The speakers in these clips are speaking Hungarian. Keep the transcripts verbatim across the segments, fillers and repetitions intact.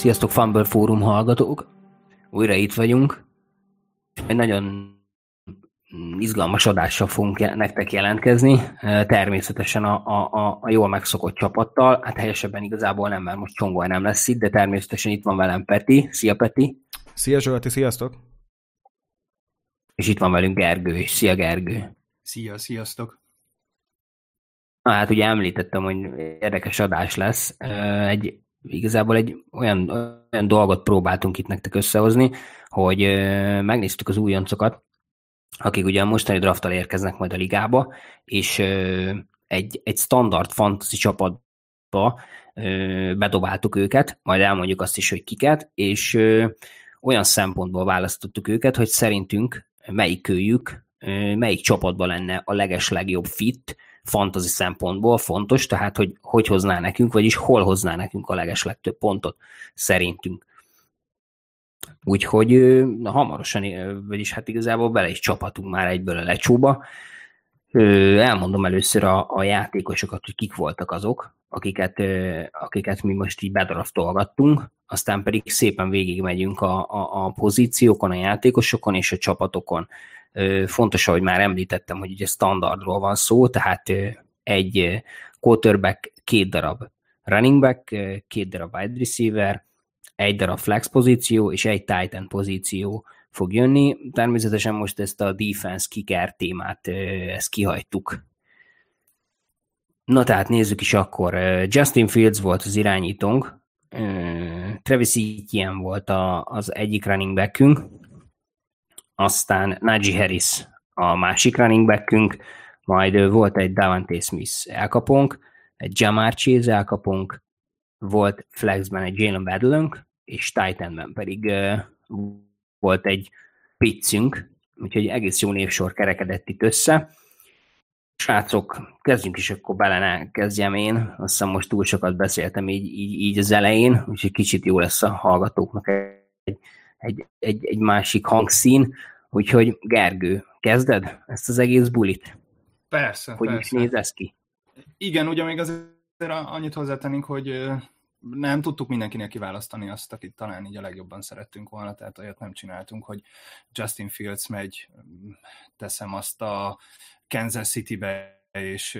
Sziasztok, Fumble Fórum hallgatók! Újra itt vagyunk. Egy nagyon izgalmas adással fogunk nektek jelentkezni. Természetesen a, a, a jól megszokott csapattal. Hát helyesebben igazából nem, mert most Csongor nem lesz itt, de természetesen itt van velem Peti. Szia, Peti! Szia, Zsolti, sziasztok! És itt van velünk Gergő is. Szia, Gergő! Szia, sziasztok! Na hát ugye említettem, hogy érdekes adás lesz. Egy Igazából egy olyan, olyan dolgot próbáltunk itt nektek összehozni, hogy megnéztük az újoncokat, akik ugye a mostani drafttal érkeznek majd a ligába, és egy, egy standard fantasy csapatba bedobáltuk őket, majd elmondjuk azt is, hogy kiket, és olyan szempontból választottuk őket, hogy szerintünk melyikőjük, melyik csapatban lenne a legeslegjobb fit, fantasy szempontból fontos, tehát hogy hogy hozná nekünk, vagyis hol hozná nekünk a legeslegtöbb pontot szerintünk. Úgyhogy na, hamarosan, vagyis hát igazából bele is csapatunk már egyből a lecsóba. Elmondom először a, a játékosokat, hogy kik voltak azok, akiket, akiket mi most így bedraftolgattunk, aztán pedig szépen végigmegyünk a, a, a pozíciókon, a játékosokon és a csapatokon. Fontos, ahogy már említettem, hogy ugye standardról van szó, tehát egy quarterback, két darab running back, két darab wide receiver, egy darab flex pozíció és egy tight end pozíció fog jönni. Természetesen most ezt a defense kicker témát ezt kihagytuk. Na tehát nézzük is akkor. Justin Fields volt az irányítónk, Travis Etienne volt a, az egyik running backünk, aztán Najee Harris a másik running backünk, majd volt egy Davante Smith elkapónk, egy Jamar Chase elkapónk, volt flexben egy Jalen Waddle-ünk, és tight endben pedig uh, volt egy Pittsünk, úgyhogy egész jó névsor kerekedett itt össze. Srácok, kezdjünk is, akkor bele kezdjem én, azt hiszem most túl sokat beszéltem így, így, így az elején, úgyhogy kicsit jó lesz a hallgatóknak egy Egy, egy, egy másik hangszín, úgyhogy Gergő, kezded ezt az egész bulit? Persze, hogy persze. Hogy is néz ez ki? Igen, ugye még azért annyit hozzátennénk, hogy nem tudtuk mindenkinek kiválasztani azt, akit talán így a legjobban szerettünk volna, tehát olyat nem csináltunk, hogy Justin Fields megy, teszem azt a Kansas Citybe, és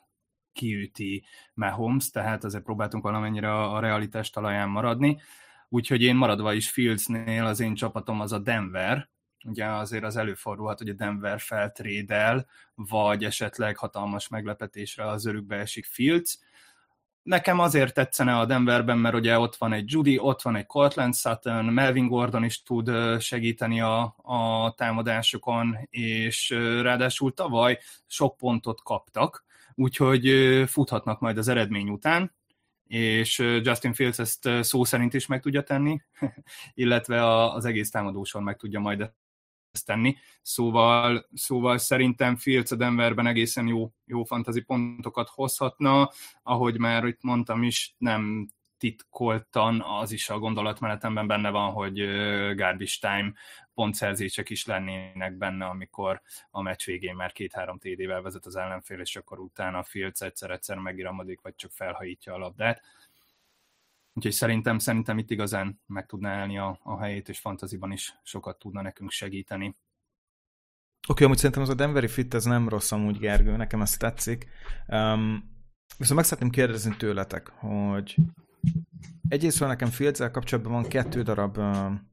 kiüti Mahomes, tehát azért próbáltunk valamennyire a realitás talaján maradni. Úgyhogy én maradva is Fieldsnél az én csapatom az a Denver. Ugye azért az előfordulhat, hogy a Denver feltrédel, vagy esetleg hatalmas meglepetésre az örükbe esik Fields. Nekem azért tetszene a Denverben, mert ugye ott van egy Judy, ott van egy Cortland Sutton, Melvin Gordon is tud segíteni a, a támadásokon, és ráadásul tavaly sok pontot kaptak, úgyhogy futhatnak majd az eredmény után, és Justin Fields ezt szó szerint is meg tudja tenni, illetve az egész támadósor meg tudja majd ezt tenni. Szóval, szóval szerintem Fields a Denverben egészen jó, jó fantasy pontokat hozhatna, ahogy már itt mondtam is, nem titkoltan az is a gondolatmenetemben benne van, hogy garbage time pontszerzések is lennének benne, amikor a meccs végén már két-három té dé-vel vezet az ellenfél, és akkor utána a Fields egyszer-egyszer megiramodik, vagy csak felhajítja a labdát. Úgyhogy szerintem, szerintem itt igazán meg tudná állni a, a helyét, és fantasyban is sokat tudna nekünk segíteni. Oké, okay, amúgy szerintem az a Denveri fit, ez nem rossz amúgy, Gergő, nekem ez tetszik. Um, viszont meg szeretném kérdezni tőletek, hogy egyrésztről nekem Fields-el kapcsolatban van kettő darab um,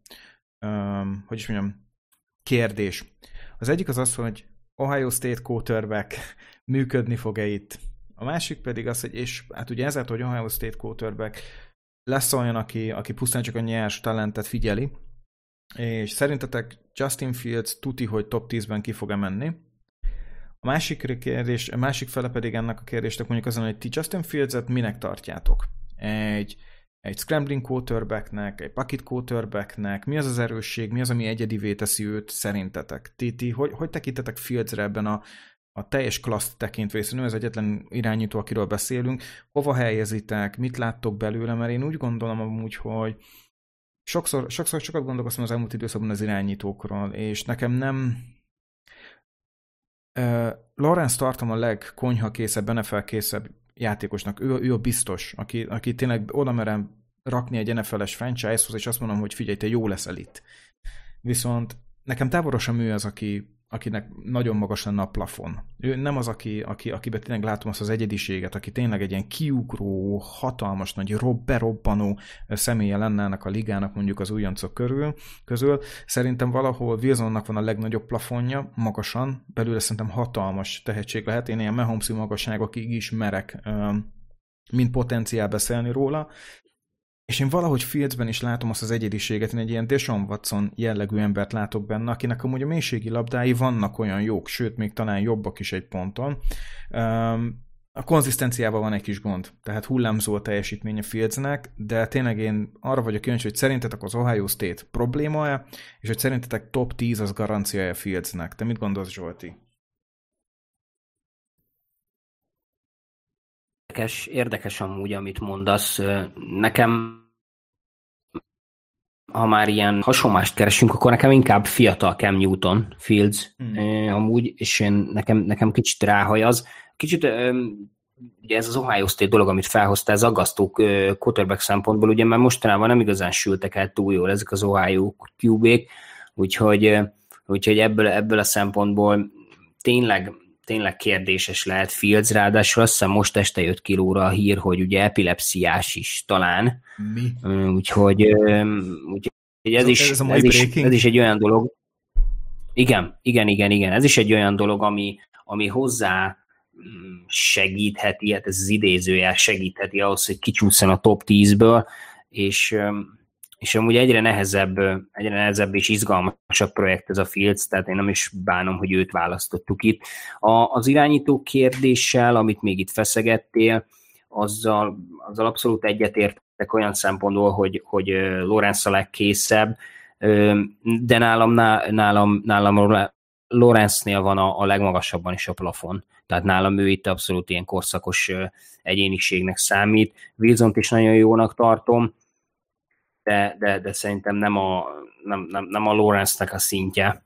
um, hogy is mondjam, kérdés. Az egyik az az, hogy Ohio State quarterback működni fog-e itt. A másik pedig az, hogy és hát ugye ezért, hogy Ohio State quarterback lesz olyan, aki, aki pusztán csak a nyers talentet figyeli, és szerintetek Justin Fields tuti, hogy top tízben ki fog-e menni. A másik kérdés, a másik fele pedig ennek a kérdésnek mondjuk azon, hogy ti Justin Fields-et minek tartjátok? Egy, egy scrambling quarterbacknek, egy pocket quarterbacknek, mi az az erősség, mi az, ami egyedivé teszi őt szerintetek? Ti, ti hogy, hogy tekintetek Fieldsre ebben a, a teljes klasszt tekintve, hiszen ő az egyetlen irányító, akiről beszélünk, hova helyezitek, mit láttok belőle, mert én úgy gondolom amúgy, hogy sokszor, sokszor sokat gondolkoztam az elmúlt időszakban az irányítókról, és nekem nem uh, Lawrence tartom a legkonyhakészebb, en ef el készebb játékosnak. Ő, ő a biztos, aki, aki tényleg oda merem rakni egy en ef el-es franchise-hoz, és azt mondom, hogy figyelj, te jó leszel itt. Viszont nekem távolra ő az, aki, akinek nagyon magas lenne a plafon. Ő nem az, aki, aki, akiben tényleg látom azt az egyediséget, aki tényleg egy ilyen kiugró, hatalmas, nagy rob, berobbanó személye lenne ennek a ligának mondjuk az újoncok körül, közül. Szerintem valahol Wilsonnak van a legnagyobb plafonja, magasan, belőle szerintem hatalmas tehetség lehet. Én ilyen Mahomes-i magasságokig is merek mint potenciál beszélni róla. És én valahogy Fieldsben is látom azt az egyediséget, én egy ilyen Deshaun Watson jellegű embert látok benne, akinek amúgy a mélységi labdái vannak olyan jók, sőt, még talán jobbak is egy ponton. A konzisztenciával van egy kis gond, tehát hullámzó a teljesítménye Fieldsnek, de tényleg én arra vagyok kíváncsi, hogy szerintetek az Ohio State probléma-e, és hogy szerintetek top tíz az garanciája Fieldsnek. Te mit gondolsz, Zsolti? Érdekes, érdekes amúgy, amit mondasz. Nekem, ha már ilyen hasonlást keresünk, akkor nekem inkább fiatal Cam Newton, Fields hmm. amúgy, és én, nekem, nekem kicsit ráhajaz. Kicsit ugye ez az Ohio State dolog, amit felhoztál, ez aggasztó quarterback szempontból, ugye mert mostanában nem igazán sültek el túl jól ezek az Ohio kú bék, úgyhogy, úgyhogy ebből, ebből a szempontból tényleg tényleg kérdéses lehet Fields, ráadásul azt hiszem most este jött kilóra a hír, hogy ugye epilepsziás is talán. Mi? Úgyhogy, úgyhogy ez, ez, is, ez, ez, is, ez is egy olyan dolog. Igen, igen, igen, igen. Ez is egy olyan dolog, ami, ami hozzá segítheti, hát ez az idézőjel segítheti ahhoz, hogy kicsúszson a top tízből, és és amúgy egyre nehezebb, egyre nehezebb és izgalmasabb projekt ez a Fields, tehát én nem is bánom, hogy őt választottuk itt. A, az irányító kérdéssel, amit még itt feszegettél, azzal, azzal abszolút egyetértek olyan szempontból, hogy, hogy Lawrence a legkészebb, de nálam, nálam, nálam Lawrence-nél van a, a legmagasabban is a plafon. Tehát nálam ő itt abszolút ilyen korszakos egyéniségnek számít. Wilsont is nagyon jónak tartom, De, de, de szerintem nem a, nem, nem, nem a Lawrence-nek a szintje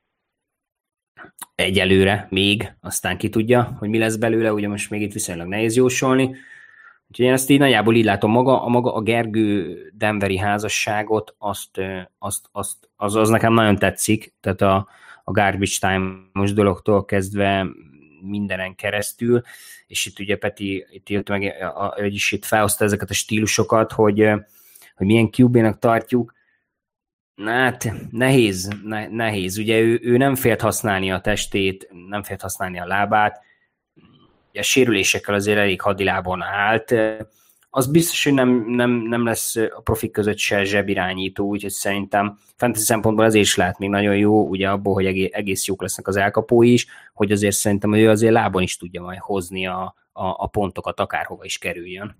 egyelőre még, aztán ki tudja, hogy mi lesz belőle, ugye most még itt viszonylag nehéz jósolni. Úgyhogy én ezt így nagyjából így látom, maga, a, maga a Gergő Denveri házasságot, azt, azt, azt, az, az nekem nagyon tetszik, tehát a, a garbage time-os dologtól kezdve mindenen keresztül, és itt ugye Peti itt jött meg, hogy is itt felhozta ezeket a stílusokat, hogy hogy milyen kú bének tartjuk, na hát nehéz, ne, nehéz. Ugye ő, ő nem félt használni a testét, nem félt használni a lábát, ugye a sérülésekkel azért elég hadilábon állt. Az biztos, hogy nem, nem, nem lesz a profik között se zsebirányító, úgyhogy szerintem fantasy szempontból azért is lehet még nagyon jó, ugye abból, hogy egész, egész jók lesznek az elkapói is, hogy azért szerintem hogy ő azért lábon is tudja majd hozni a, a, a pontokat, akárhova is kerüljön.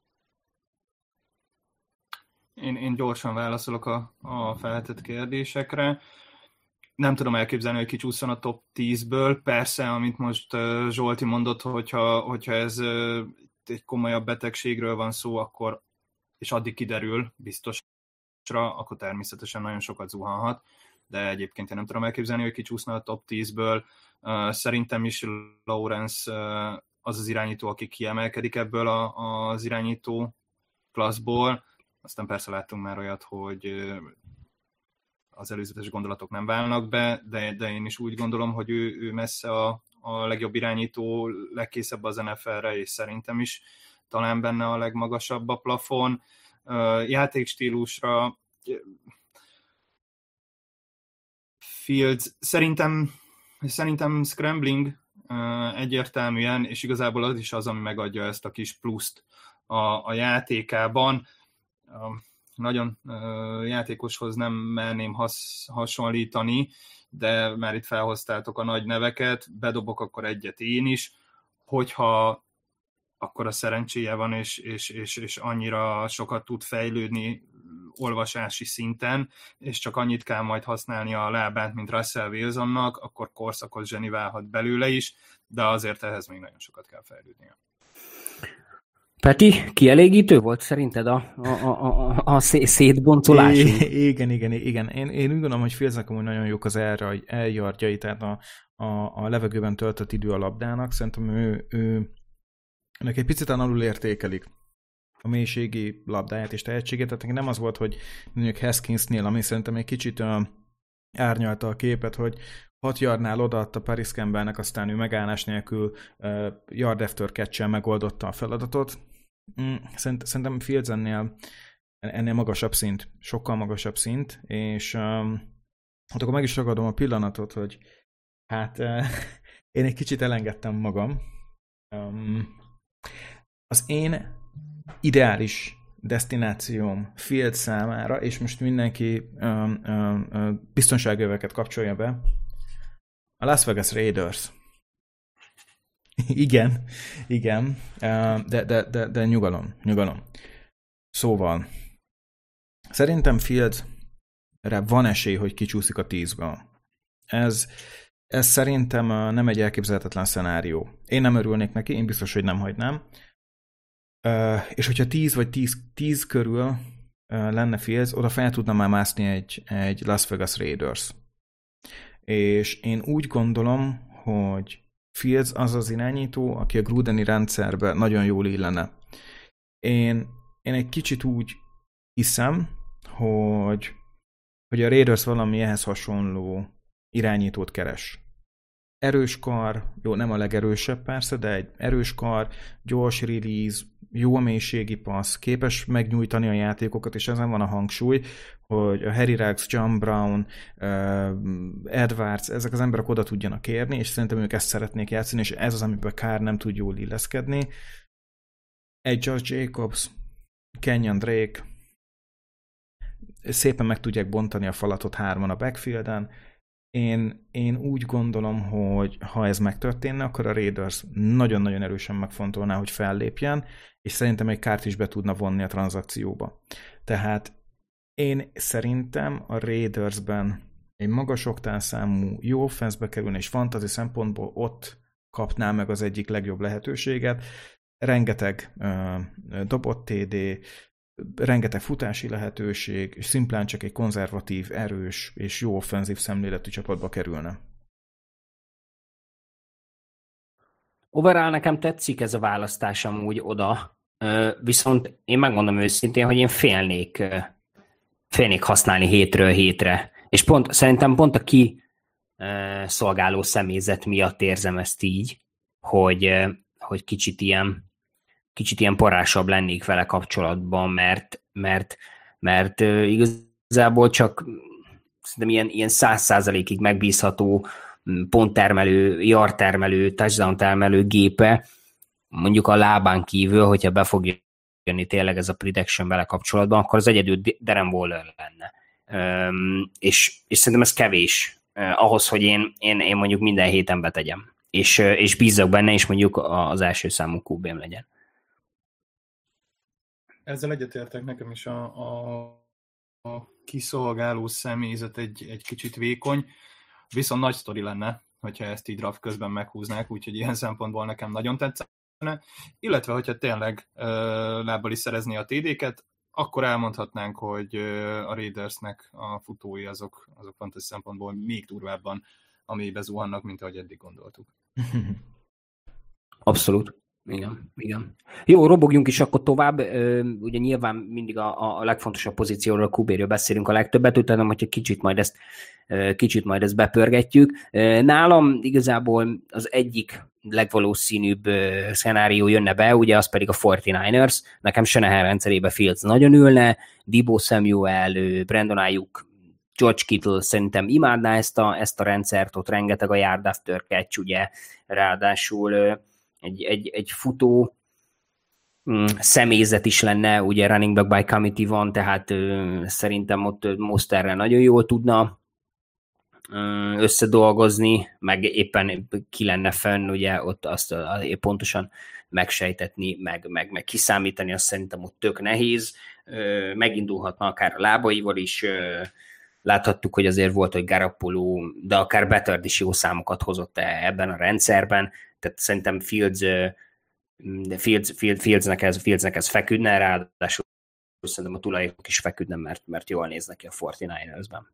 Én, én gyorsan válaszolok a, a feltett kérdésekre. Nem tudom elképzelni, hogy kicsúszson a top tízből. Persze, amit most uh, Zsolti mondott, hogyha, hogyha ez uh, egy komolyabb betegségről van szó, akkor, és addig kiderül biztosra, akkor természetesen nagyon sokat zuhanhat. De egyébként én nem tudom elképzelni, hogy kicsúszna a top tízből. Uh, szerintem is Lawrence uh, az az irányító, aki kiemelkedik ebből a, az irányító klasszból. Aztán persze láttunk már olyat, hogy az előzetes gondolatok nem válnak be, de, de én is úgy gondolom, hogy ő, ő messze a, a legjobb irányító, legkészebb az en ef el-re, és szerintem is talán benne a legmagasabb a plafon. Játékstílusra Fields szerintem, szerintem scrambling egyértelműen, és igazából az is az, ami megadja ezt a kis pluszt a, a játékában. Nagyon játékoshoz nem merném has, hasonlítani, de már itt felhoztátok a nagy neveket, bedobok akkor egyet én is, hogyha akkor a szerencséje van, és, és, és, és annyira sokat tud fejlődni olvasási szinten, és csak annyit kell majd használni a lábát, mint Russell Wilsonnak, akkor korszakos zseni válhat belőle is, de azért ehhez még nagyon sokat kell fejlődnie. Peti, kielégítő volt szerinted a, a, a, a, a szétboncolás? Igen, igen, igen. Én, én úgy gondolom, hogy Fieldsnek amúgy nagyon jók az eljardjai, tehát a, a, a levegőben töltött idő a labdának. Szerintem ő, ő ennek egy picit alul értékelik. a mélységi labdáját és tehetségét, tehát nem az volt, hogy mondjuk Haskinsnél, ami szerintem egy kicsit uh, árnyalta a képet, hogy hat yardnál odaadta Paris Campbellnek, aztán ő megállás nélkül uh, yard after catch-el megoldotta a feladatot. Mm, szerint, szerintem Fields ennél, ennél magasabb szint, sokkal magasabb szint, és um, hát akkor meg is ragadom a pillanatot, hogy hát uh, én egy kicsit elengedtem magam. Um, az én ideális destinációm Fields számára, és most mindenki um, um, um, biztonságöveket kapcsolja be, a Las Vegas Raiders. igen, igen, uh, de, de, de, de nyugalom, nyugalom. Szóval, szerintem Fieldsre van esély, hogy kicsúszik a tízből. Ez, ez szerintem uh, nem egy elképzelhetetlen szenárió. Én nem örülnék neki, én biztos, hogy nem hagynám. Uh, és hogyha tíz vagy tíz körül uh, lenne Fields, oda fel tudna már mászni egy, egy Las Vegas Raiders. És én úgy gondolom, hogy Fields az az irányító, aki a Grudeni rendszerbe nagyon jól illene. Én, én egy kicsit úgy hiszem, hogy, hogy a Raiders valami ehhez hasonló irányítót keres. Erős kar, jó, nem a legerősebb persze, de egy erős kar, gyors release, jó a mélységi passz, képes megnyújtani a játékokat, és ezen van a hangsúly, hogy a Harry Ruggs, John Brown, Edwards, ezek az emberek oda tudjanak érni, és szerintem ők ezt szeretnék játszani, és ez az, amiben Carr nem tud jól illeszkedni. Egy Josh Jacobs, Kenyon Drake, szépen meg tudják bontani a falatot hárman a backfielden. Én, én úgy gondolom, hogy ha ez megtörténne, akkor a Raiders nagyon-nagyon erősen megfontolná, hogy fellépjen, és szerintem egy Carrt is be tudna vonni a tranzakcióba. Tehát én szerintem a Raidersben egy magas oktánszámú jó offenszbe kerülne, és fantasy szempontból ott kapná meg az egyik legjobb lehetőséget. Rengeteg uh, dobott té dé, rengeteg futási lehetőség, és szimplán csak egy konzervatív, erős és jó offenzív szemléletű csapatba kerülne. Overall nekem tetszik ez a választás amúgy oda, viszont én megmondom őszintén, hogy én félnék, félnék használni hétről hétre. És pont, szerintem pont a ki szolgáló személyzet miatt érzem ezt így, hogy, hogy kicsit ilyen kicsit ilyen parásabb lennék vele kapcsolatban, mert, mert, mert igazából csak szerintem ilyen, ilyen száz százalékig megbízható ponttermelő, yard termelő, touchdown termelő gépe, mondjuk a lábán kívül, hogyha be fog jönni tényleg ez a prediction vele kapcsolatban, akkor az egyedül Darren Waller lenne. Üm, és, és szerintem ez kevés eh, ahhoz, hogy én, én, én mondjuk minden héten betegyem. És, és bízzak benne, és mondjuk az első számú kú bém legyen. Ezzel egyetértek, nekem is a, a, a kiszolgáló személyzet egy, egy kicsit vékony, viszont nagy sztori lenne, hogyha ezt így draft közben meghúznák, úgyhogy ilyen szempontból nekem nagyon tetszene. Illetve, hogyha tényleg ö, lábbal is szerezni a té dé-ket, akkor elmondhatnánk, hogy ö, a Raidersnek a futói azok, azok fantasy szempontból még durvábban a mélybe zuhannak, mint ahogy eddig gondoltuk. Abszolút. Igen, igen. Jó, robogjunk is akkor tovább. Ugye nyilván mindig a, a legfontosabb pozícióról, a kú béről beszélünk a legtöbbet, utána, hogyha kicsit majd ezt, kicsit majd ezt bepörgetjük. Nálam igazából az egyik legvalószínűbb szenárió jönne be, ugye az pedig a negyvenkilencesek. Nekem Shanahan rendszerébe Fields nagyon ülne, Deebo Samuel, Brandon Ayuk, George Kittle szerintem imádná ezt a, ezt a rendszert, ott rengeteg a yard after catch, ugye, ráadásul Egy, egy, egy futó mm, személyzet is lenne, ugye running back by committee van, tehát ö, szerintem ott Mosterrel nagyon jól tudna ö, összedolgozni, meg éppen ki lenne fönn, ugye ott azt ö, pontosan megsejtetni, meg, meg, meg kiszámítani, azt szerintem ott tök nehéz. Ö, megindulhatna akár a lábaival is, ö, láthattuk, hogy azért volt, hogy Garoppolo, de akár Bettard is jó számokat hozott ebben a rendszerben, tehát szerintem Fields, Fields, Fieldsnek, ez, Fieldsnek ez feküdne, ráadásul szerintem a tulajok is feküdne, mert, mert jól néznek ki a negyvenkilencesben.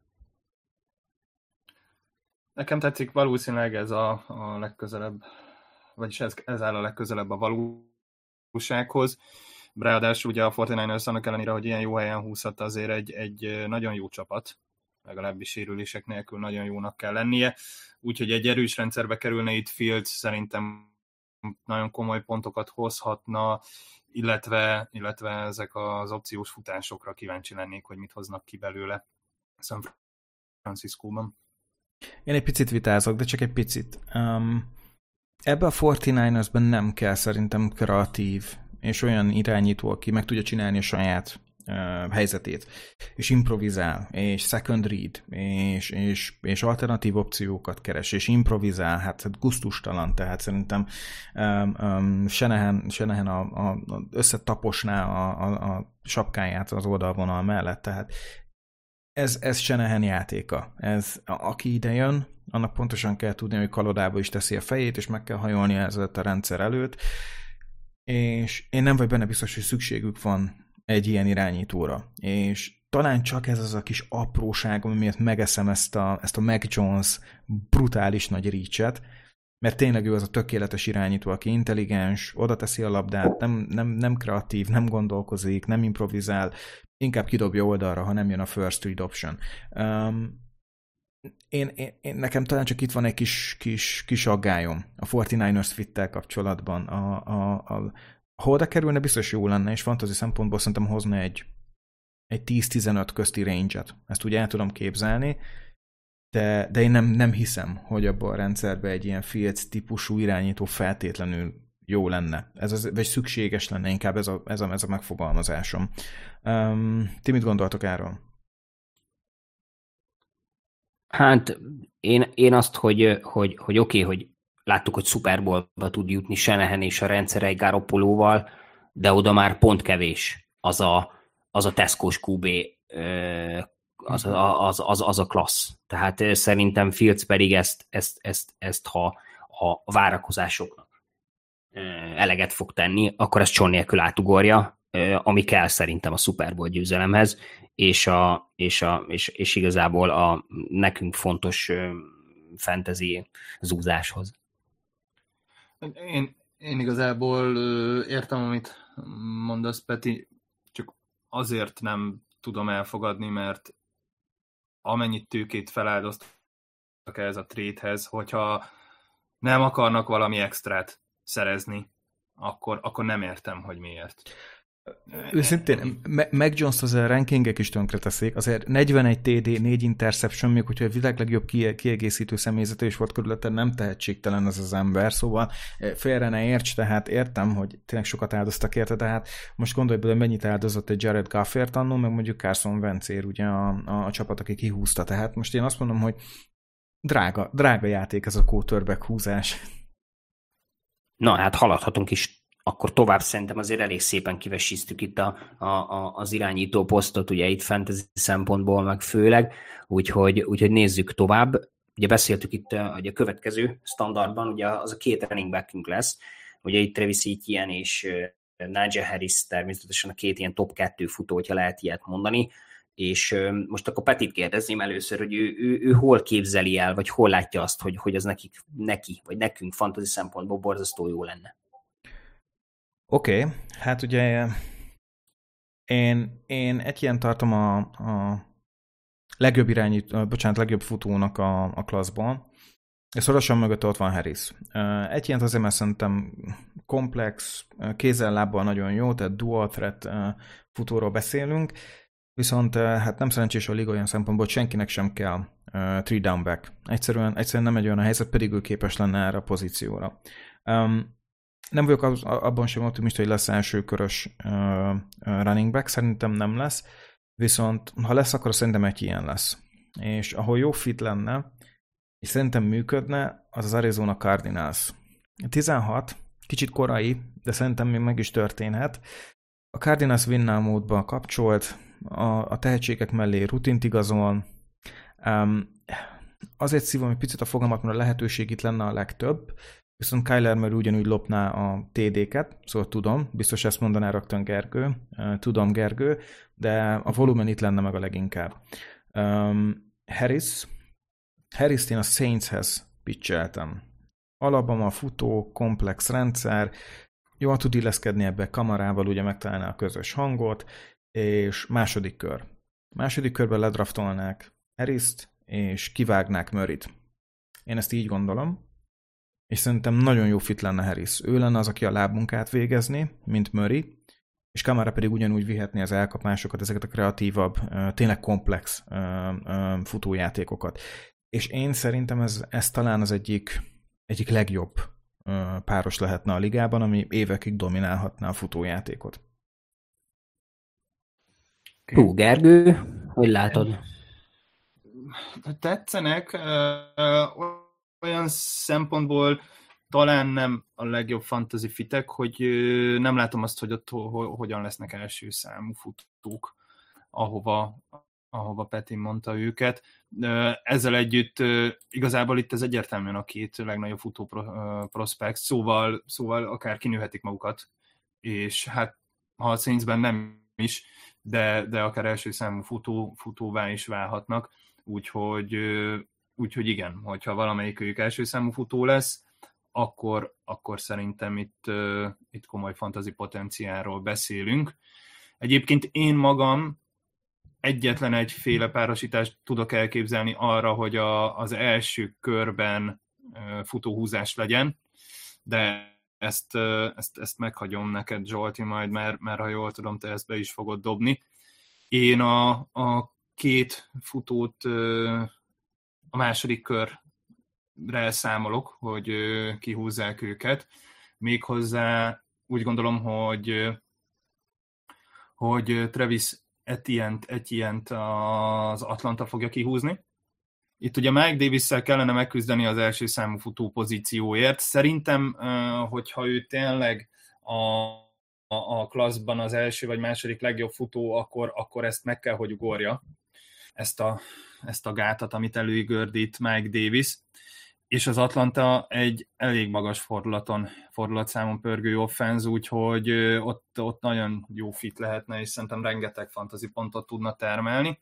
Nekem tetszik valószínűleg ez a, a legközelebb, vagyis ez, ez áll a legközelebb a valósághoz. Ráadásul ugye a negyvenkilencesek annak ellenére, hogy ilyen jó helyen húzhatta, azért egy, egy nagyon jó csapat, legalábbis sérülések nélkül nagyon jónak kell lennie, úgyhogy egy erős rendszerbe kerülne itt Fields, szerintem nagyon komoly pontokat hozhatna, illetve, illetve ezek az opciós futásokra kíváncsi lennék, hogy mit hoznak ki belőle San Franciscóban. Én egy picit vitázok, de csak egy picit. Um, ebbe a negyvenkilencesben nem kell szerintem kreatív és olyan irányító, aki meg tudja csinálni a saját uh, helyzetét, és improvizál, és second read, és, és, és alternatív opciókat keres, és improvizál, hát gusztustalan, tehát szerintem um, um, Shanahan, Shanahan a, a, a összetaposná a, a, a sapkáját az oldalvonal mellett, tehát ez, ez Shanahan játéka. Ez, aki ide jön, annak pontosan kell tudni, hogy kalodába is teszi a fejét, és meg kell hajolni ezzel a rendszer előtt, és én nem vagy benne biztos, hogy szükségük van egy ilyen irányítóra. És talán csak ez az a kis apróság, ami miatt megeszem ezt a, ezt a Mac Jones brutális nagy reach-et, mert tényleg ő az a tökéletes irányító, aki intelligens, oda teszi a labdát, nem, nem, nem kreatív, nem gondolkozik, nem improvizál, inkább kidobja oldalra, ha nem jön a first read option. Um, Én, én, én, nekem talán csak itt van egy kis, kis, kis aggályom a negyvenkilencesek fittel kapcsolatban. A, a, a, ha oda kerülne, biztos jó lenne, és fantasy szempontból szerintem hozna egy, egy tíz-tizenöt közti range-et. Ezt úgy el tudom képzelni, de, de én nem, nem hiszem, hogy abban a rendszerben egy ilyen Fields típusú irányító feltétlenül jó lenne. Ez az, vagy szükséges lenne, inkább ez a, ez a, ez a megfogalmazásom. Um, ti mit gondoltok erről? Hát én, én azt, hogy, hogy, hogy oké, okay, hogy láttuk, hogy Super Bowl-ba tud jutni Shanahan és a rendszer egy Garoppolóval, de oda már pont kevés az a, az a Tesco-s kú bé, az, az, az, az a klassz. Tehát szerintem Fields pedig ezt, ezt, ezt, ezt ha a várakozásoknak eleget fog tenni, akkor ezt csont nélkül átugorja, ami kell szerintem a Super Bowl győzelemhez, és, a, és, a, és, és igazából a nekünk fontos fantasy zúzáshoz. Én, én igazából értem, amit mondasz, Peti, csak azért nem tudom elfogadni, mert amennyit tőkét feláldoztak ez a trade-hez, hogyha nem akarnak valami extrát szerezni, akkor, akkor nem értem, hogy miért. Őszintén, Mac Jones-t az a rankingek is tönkre teszik, azért negyvenegy té dé, négy interception, még hogyha a világ legjobb kiegészítő személyzete is volt körülötte, nem tehetségtelen az az ember, szóval félre ne érts, tehát értem, hogy tényleg sokat áldoztak érte, de hát most gondolj bele, mennyit áldozott egy Jared Goffért annó, meg mondjuk Carson Wentzért, ugye a, a, a csapat, aki kihúzta, tehát most én azt mondom, hogy drága, drága játék ez a quarterback húzás. Na, hát haladhatunk is akkor tovább, szerintem azért elég szépen kivesíztük itt a, a, a, az irányító posztot, ugye itt fantasy szempontból meg főleg, úgyhogy, úgyhogy nézzük tovább. Ugye beszéltük itt ugye a következő standardban, ugye az a két running backünk lesz, ugye itt Travis Etienne és Najee Harris természetesen a két ilyen top kettő futó, hogyha lehet ilyet mondani, és most akkor Petit kérdezném először, hogy ő, ő, ő hol képzeli el, vagy hol látja azt, hogy, hogy az nekik, neki, vagy nekünk fantasy szempontból borzasztó jó lenne. Oké, okay, hát ugye én, én Etienne tartom a, a legjobb irányít, bocsánat, legjobb futónak a, a klasszban, és szorosan mögött ott van Harris. Etienne azért, mert szerintem komplex, kézzel-lábbal nagyon jó, tehát dual threat futóról beszélünk, viszont hát nem szerencsés a liga olyan szempontból, hogy senkinek sem kell three down back. Egyszerűen, egyszerűen nem egy olyan a helyzet, pedig ő képes lenne erre a pozícióra. Um, Nem vagyok az, abban sem optimista, hogy lesz első körös uh, running back, szerintem nem lesz, viszont ha lesz, akkor szerintem egy ilyen lesz. És ahol jó fit lenne, és szerintem működne, az az Arizona Cardinals. tizenhat, kicsit korai, de szerintem még meg is történhet. A Cardinals win-now módban kapcsolt, a, a tehetségek mellé rutint igazol. Um, azért szívom egy picit a fogalmat, mert a lehetőség itt lenne a legtöbb, viszont Kyler Murray ugyanúgy lopná a té dé-ket, szóval tudom, biztos ezt mondaná rögtön Gergő, tudom Gergő, de a volumen itt lenne meg a leginkább. Um, Harris, Harris-t én a Saintshez pitcheltem. Alabama futó, komplex rendszer, jól tud illeszkedni ebbe kamarával, ugye megtalálná a közös hangot, és második kör. Második körben ledraftolnák Harrist, és kivágnák Murrayt. Én ezt így gondolom, és szerintem nagyon jó fit lenne Harris. Ő lenne az, aki a lábmunkát végezni, mint Murray, és Kamara pedig ugyanúgy vihetni az elkapásokat, ezeket a kreatívabb, tényleg komplex futójátékokat. És én szerintem ez, ez talán az egyik, egyik legjobb páros lehetne a ligában, ami évekig dominálhatná a futójátékot. Hú, Gergő, hogy látod? Tetszenek, olyan szempontból talán nem a legjobb fantasy fitek, hogy nem látom azt, hogy ott hogyan lesznek első számú futók, ahova, ahova Peti mondta őket. Ezzel együtt igazából itt ez egyértelműen a két legnagyobb futó prospekt, szóval, szóval akár kinőhetik magukat, és hát ha a Saintsben nem is, de, de akár első számú futó, futóvá is válhatnak, úgyhogy, úgyhogy igen, hogyha valamelyik ők első számú futó lesz, akkor, akkor szerintem itt, itt komoly fantasy potenciálról beszélünk. Egyébként én magam egyetlen egyféle párosítást tudok elképzelni arra, hogy a, az első körben futóhúzás legyen, de ezt, ezt, ezt meghagyom neked, Zsolti, majd, mert, mert ha jól tudom, te ezt be is fogod dobni. Én a, a két futót a második körre számolok, hogy kihúzzák őket. Méghozzá úgy gondolom, hogy, hogy Travis Etienne-t, Etienne-t az Atlanta fogja kihúzni. Itt ugye Mike Davis-szel kellene megküzdeni az első számú futó pozícióért. Szerintem, hogyha ő tényleg a, a, a klasszban az első vagy második legjobb futó, akkor, akkor ezt meg kell, hogy ugorja, ezt a, ezt a gátat, amit előgördít Mike Davis. És az Atlanta egy elég magas fordulaton, fordulatszámon pörgő offenz, úgyhogy ott, ott nagyon jó fit lehetne, és szerintem rengeteg fantasy pontot tudna termelni.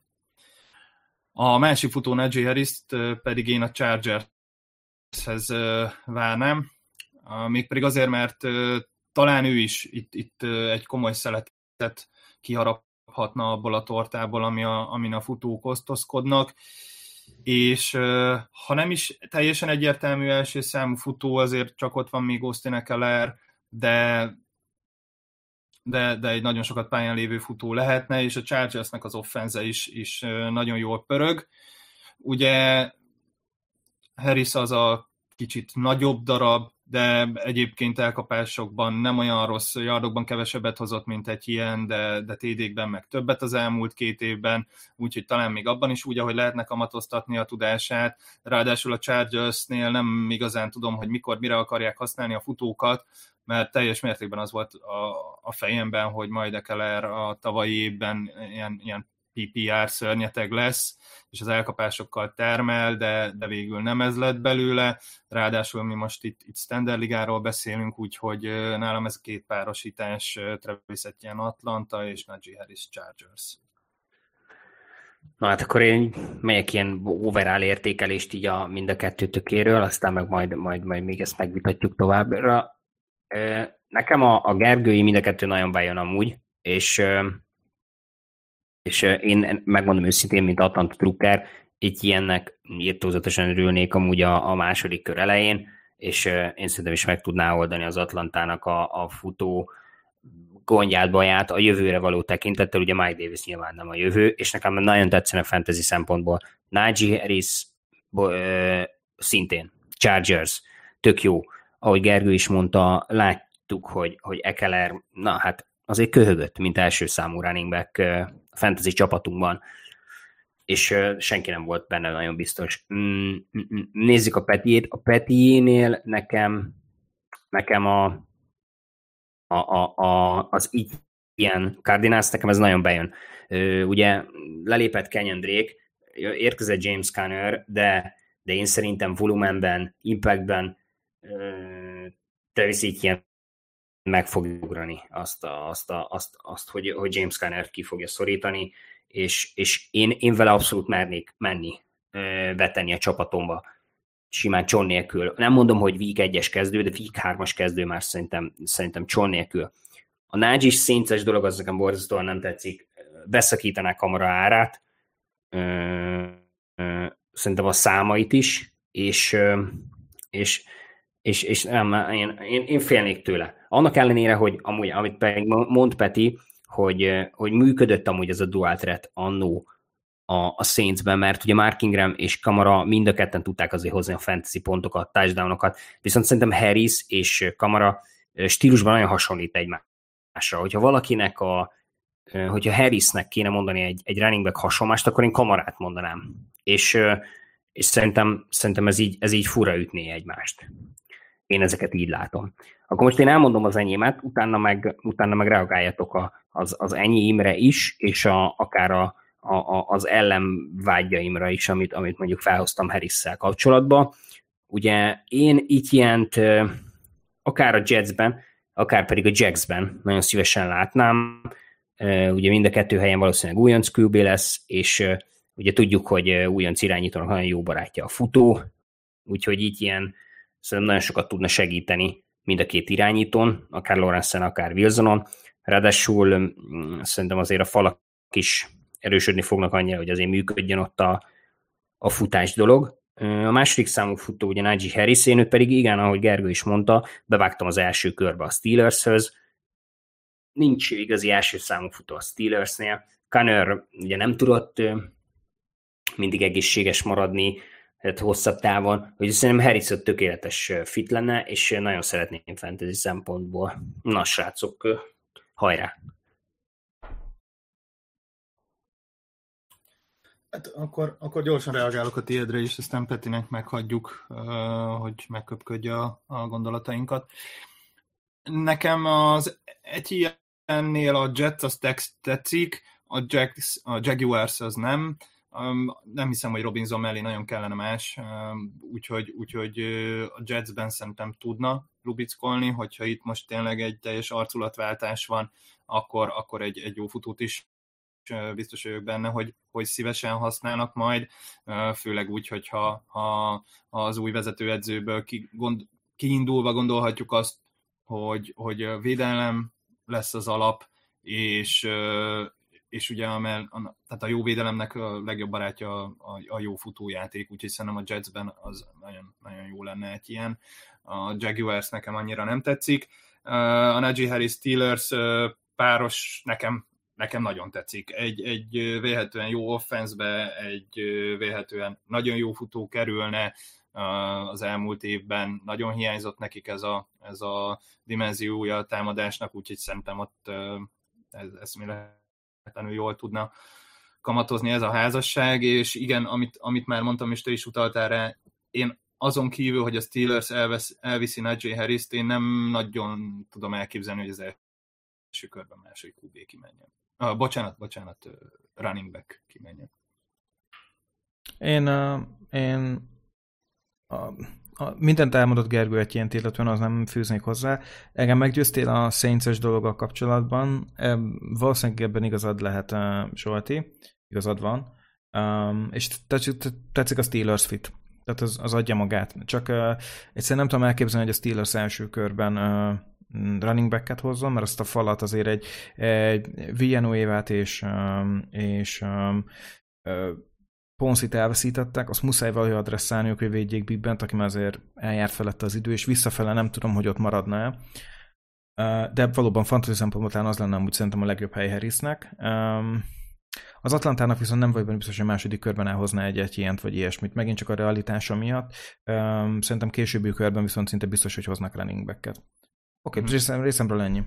A másik futó Najee Harrist pedig én a Chargershez várnám, mégpedig azért, mert talán ő is itt, itt egy komoly szeletet kiharaphatna abból a tortából, ami a, amin a futók osztozkodnak, és ha nem is teljesen egyértelmű első számú futó, azért csak ott van még Austin Ekeler, de, de, de egy nagyon sokat pályán lévő futó lehetne, és a Chargersnek az offense is, is nagyon jól pörög. Ugye Harris az a kicsit nagyobb darab, de egyébként elkapásokban nem olyan rossz, yardokban kevesebbet hozott, mint egy ilyen, de, de té dékben meg többet az elmúlt két évben, úgyhogy talán még abban is úgy, ahogy lehetne kamatoztatni a tudását. Ráadásul a Chargersnél nem igazán tudom, hogy mikor, mire akarják használni a futókat, mert teljes mértékben az volt a, a fejemben, hogy majd Ekeler a tavalyi évben ilyen, ilyen pé pé er szörnyeteg lesz, és az elkapásokkal termel, de, de végül nem ez lett belőle. Ráadásul mi most itt, itt Standard Ligáról beszélünk, úgyhogy nálam ez a két párosítás, Travis Etienne Atlanta és Najee Harris Chargers. Na hát akkor én melyek ilyen overall értékelést így a mind a kettő tökéről, aztán meg majd, majd, majd még ezt megvitatjuk továbbra. Nekem a, a Gergői mind a kettő nagyon bejön amúgy, és és én megmondom őszintén, mint Atlanta drukker, itt ilyennek írtózatosan örülnék amúgy a, a második kör elején, és én szerintem is meg tudná oldani az Atlantának a, a futó gondját, baját a jövőre való tekintettel, ugye Mike Davis nyilván nem a jövő, és nekem nagyon tetszenek fantasy szempontból. Najee Harris ö, szintén, Chargers, tök jó. Ahogy Gergő is mondta, láttuk, hogy, hogy Ekeler, na hát azért köhögött, mint első számú running back a fantasy csapatunkban, és senki nem volt benne nagyon biztos. Nézzük a Petiét. A Petiénél nekem, nekem a, a, a, a, az így ilyen Cardinals, nekem ez nagyon bejön. Ugye lelépett Kenyon Drake, érkezett James Conner, de, de én szerintem volumenben, impactben Travis Etienne meg fogja ugrani azt, a, azt, a, azt, azt hogy, hogy James Conner ki fogja szorítani, és, és én, én vele abszolút mernék menni, betenni a csapatomba. simán John nélkül. Nem mondom, hogy week egyes kezdő, de week hármas kezdő már szerintem, szerintem John nélkül. A Najee Saints-es dolog az nekem borzasztóan nem tetszik. Beszakítanák Kamara árát, szerintem a számait is, és, és, és, és nem, én, én, én félnék tőle. Annak ellenére, hogy amúgy, amit pedig mond Peti, hogy, hogy működött amúgy ez a dual threat annó a, a Saintsben, mert ugye Mark Ingram és Kamara mind a ketten tudták azért hozni a fantasy pontokat, touchdownokat, viszont szerintem Harris és Kamara stílusban nagyon hasonlít egymásra. Hogyha valakinek a hogyha Harrisnek kéne mondani egy, egy running back hasonlást, akkor én Kamarát mondanám. És, és szerintem, szerintem ez, így, ez így fura ütné egymást. Én ezeket így látom. Akkor most én elmondom az enyémet, utána meg, utána meg reagáljatok a, az, az enyémre is, és a, akár a, a, az ellenvágyaimra is, amit, amit mondjuk felhoztam Harrisszel kapcsolatban. Ugye én itt ilyent akár a Jetsben, akár pedig a Jacksben nagyon szívesen látnám. Ugye mind a kettő helyen valószínűleg újonc kú bé lesz, és ugye tudjuk, hogy újonc irányítónak nagyon jó barátja a futó, úgyhogy itt ilyen szerintem nagyon sokat tudna segíteni mind a két irányítón, akár Lawrence-en, akár Wilsonon. Ráadásul szerintem azért a falak is erősödni fognak annyira, hogy azért működjön ott a, a futás dolog. A második számú futó ugye Najee Harris, én őt pedig igen, ahogy Gergő is mondta, bevágtam az első körbe a Steelershöz. Nincs igazi első számú futó a Steelersnél. Conner ugye nem tudott mindig egészséges maradni, tehát hosszabb távon, hogy szerintem Harris ott tökéletes fit lenne, és nagyon szeretném fantasy szempontból. Na, srácok, hajrá! Hát akkor, akkor gyorsan reagálok a tiédre is, aztán Petinek meghagyjuk, hogy megköpködje a, a gondolatainkat. Nekem az Etienne-nél a Jets az tetszik, a, Jags, a Jaguars az nem. Um, nem hiszem, hogy Robinson mellé nagyon kellene más, um, úgyhogy, úgyhogy uh, a Jetsben szerintem tudna lubickolni, hogyha itt most tényleg egy teljes arculatváltás van, akkor, akkor egy, egy jó futót is uh, biztos vagyok benne, hogy, hogy szívesen használnak majd, uh, főleg úgy, hogyha ha, ha az új vezetőedzőből ki, gond, kiindulva gondolhatjuk azt, hogy, hogy védelem lesz az alap, és uh, és ugye a, a, tehát a jó védelemnek a legjobb barátja a, a, a jó futójáték, úgyhogy szerintem a Jetsben az nagyon, nagyon jó lenne egy ilyen. A Jaguars nekem annyira nem tetszik. A Najee Harris Steelers páros nekem, nekem nagyon tetszik. Egy, egy vélhetően jó offenszbe, egy vélhetően nagyon jó futó kerülne az elmúlt évben. Nagyon hiányzott nekik ez a, ez a dimenziója a támadásnak, úgyhogy szerintem ott ez eszméletlenül jól tudna kamatozni ez a házasság, és igen, amit, amit már mondtam, és te is utaltál rá, én azon kívül, hogy a Steelers elvesz, elviszi Najee Harrist, én nem nagyon tudom elképzelni, hogy az első körben második kú bé kimenjen. Ah, bocsánat, bocsánat, running back kimenjen. Én, uh, én uh, A, mindent elmondott Gergő Etienne-t, illetve az nem fűznék hozzá. Engem meggyőztél a Saints-es dologgal kapcsolatban. E, valószínűleg ebben igazad lehet, uh, Zsolti. Igazad van. Um, és tetszik a Steelers fit. Tehát az, az adja magát. Csak uh, egyszerűen nem tudom elképzelni, hogy a Steelers első körben uh, running back-et hozzon, mert azt a falat azért egy, egy Villanueva-t és, um, és um, uh, Ponszit elveszítettek, azt muszáj valahogy adresszálniuk, hogy védjék Big Bent, aki már azért eljárt felette az idő, és visszafele nem tudom, hogy ott maradna. De valóban fantasy szempontból talán az lenne amúgy szerintem a legjobb hely Harrisnek. Az Atlantának viszont nem vagy benne biztos, hogy második körben elhozná egy ilyent vagy ilyesmit, megint csak a realitása miatt. Szerintem későbbi körben viszont szinte biztos, hogy hoznak running back-et. Oké, okay, mm. részemről ennyi.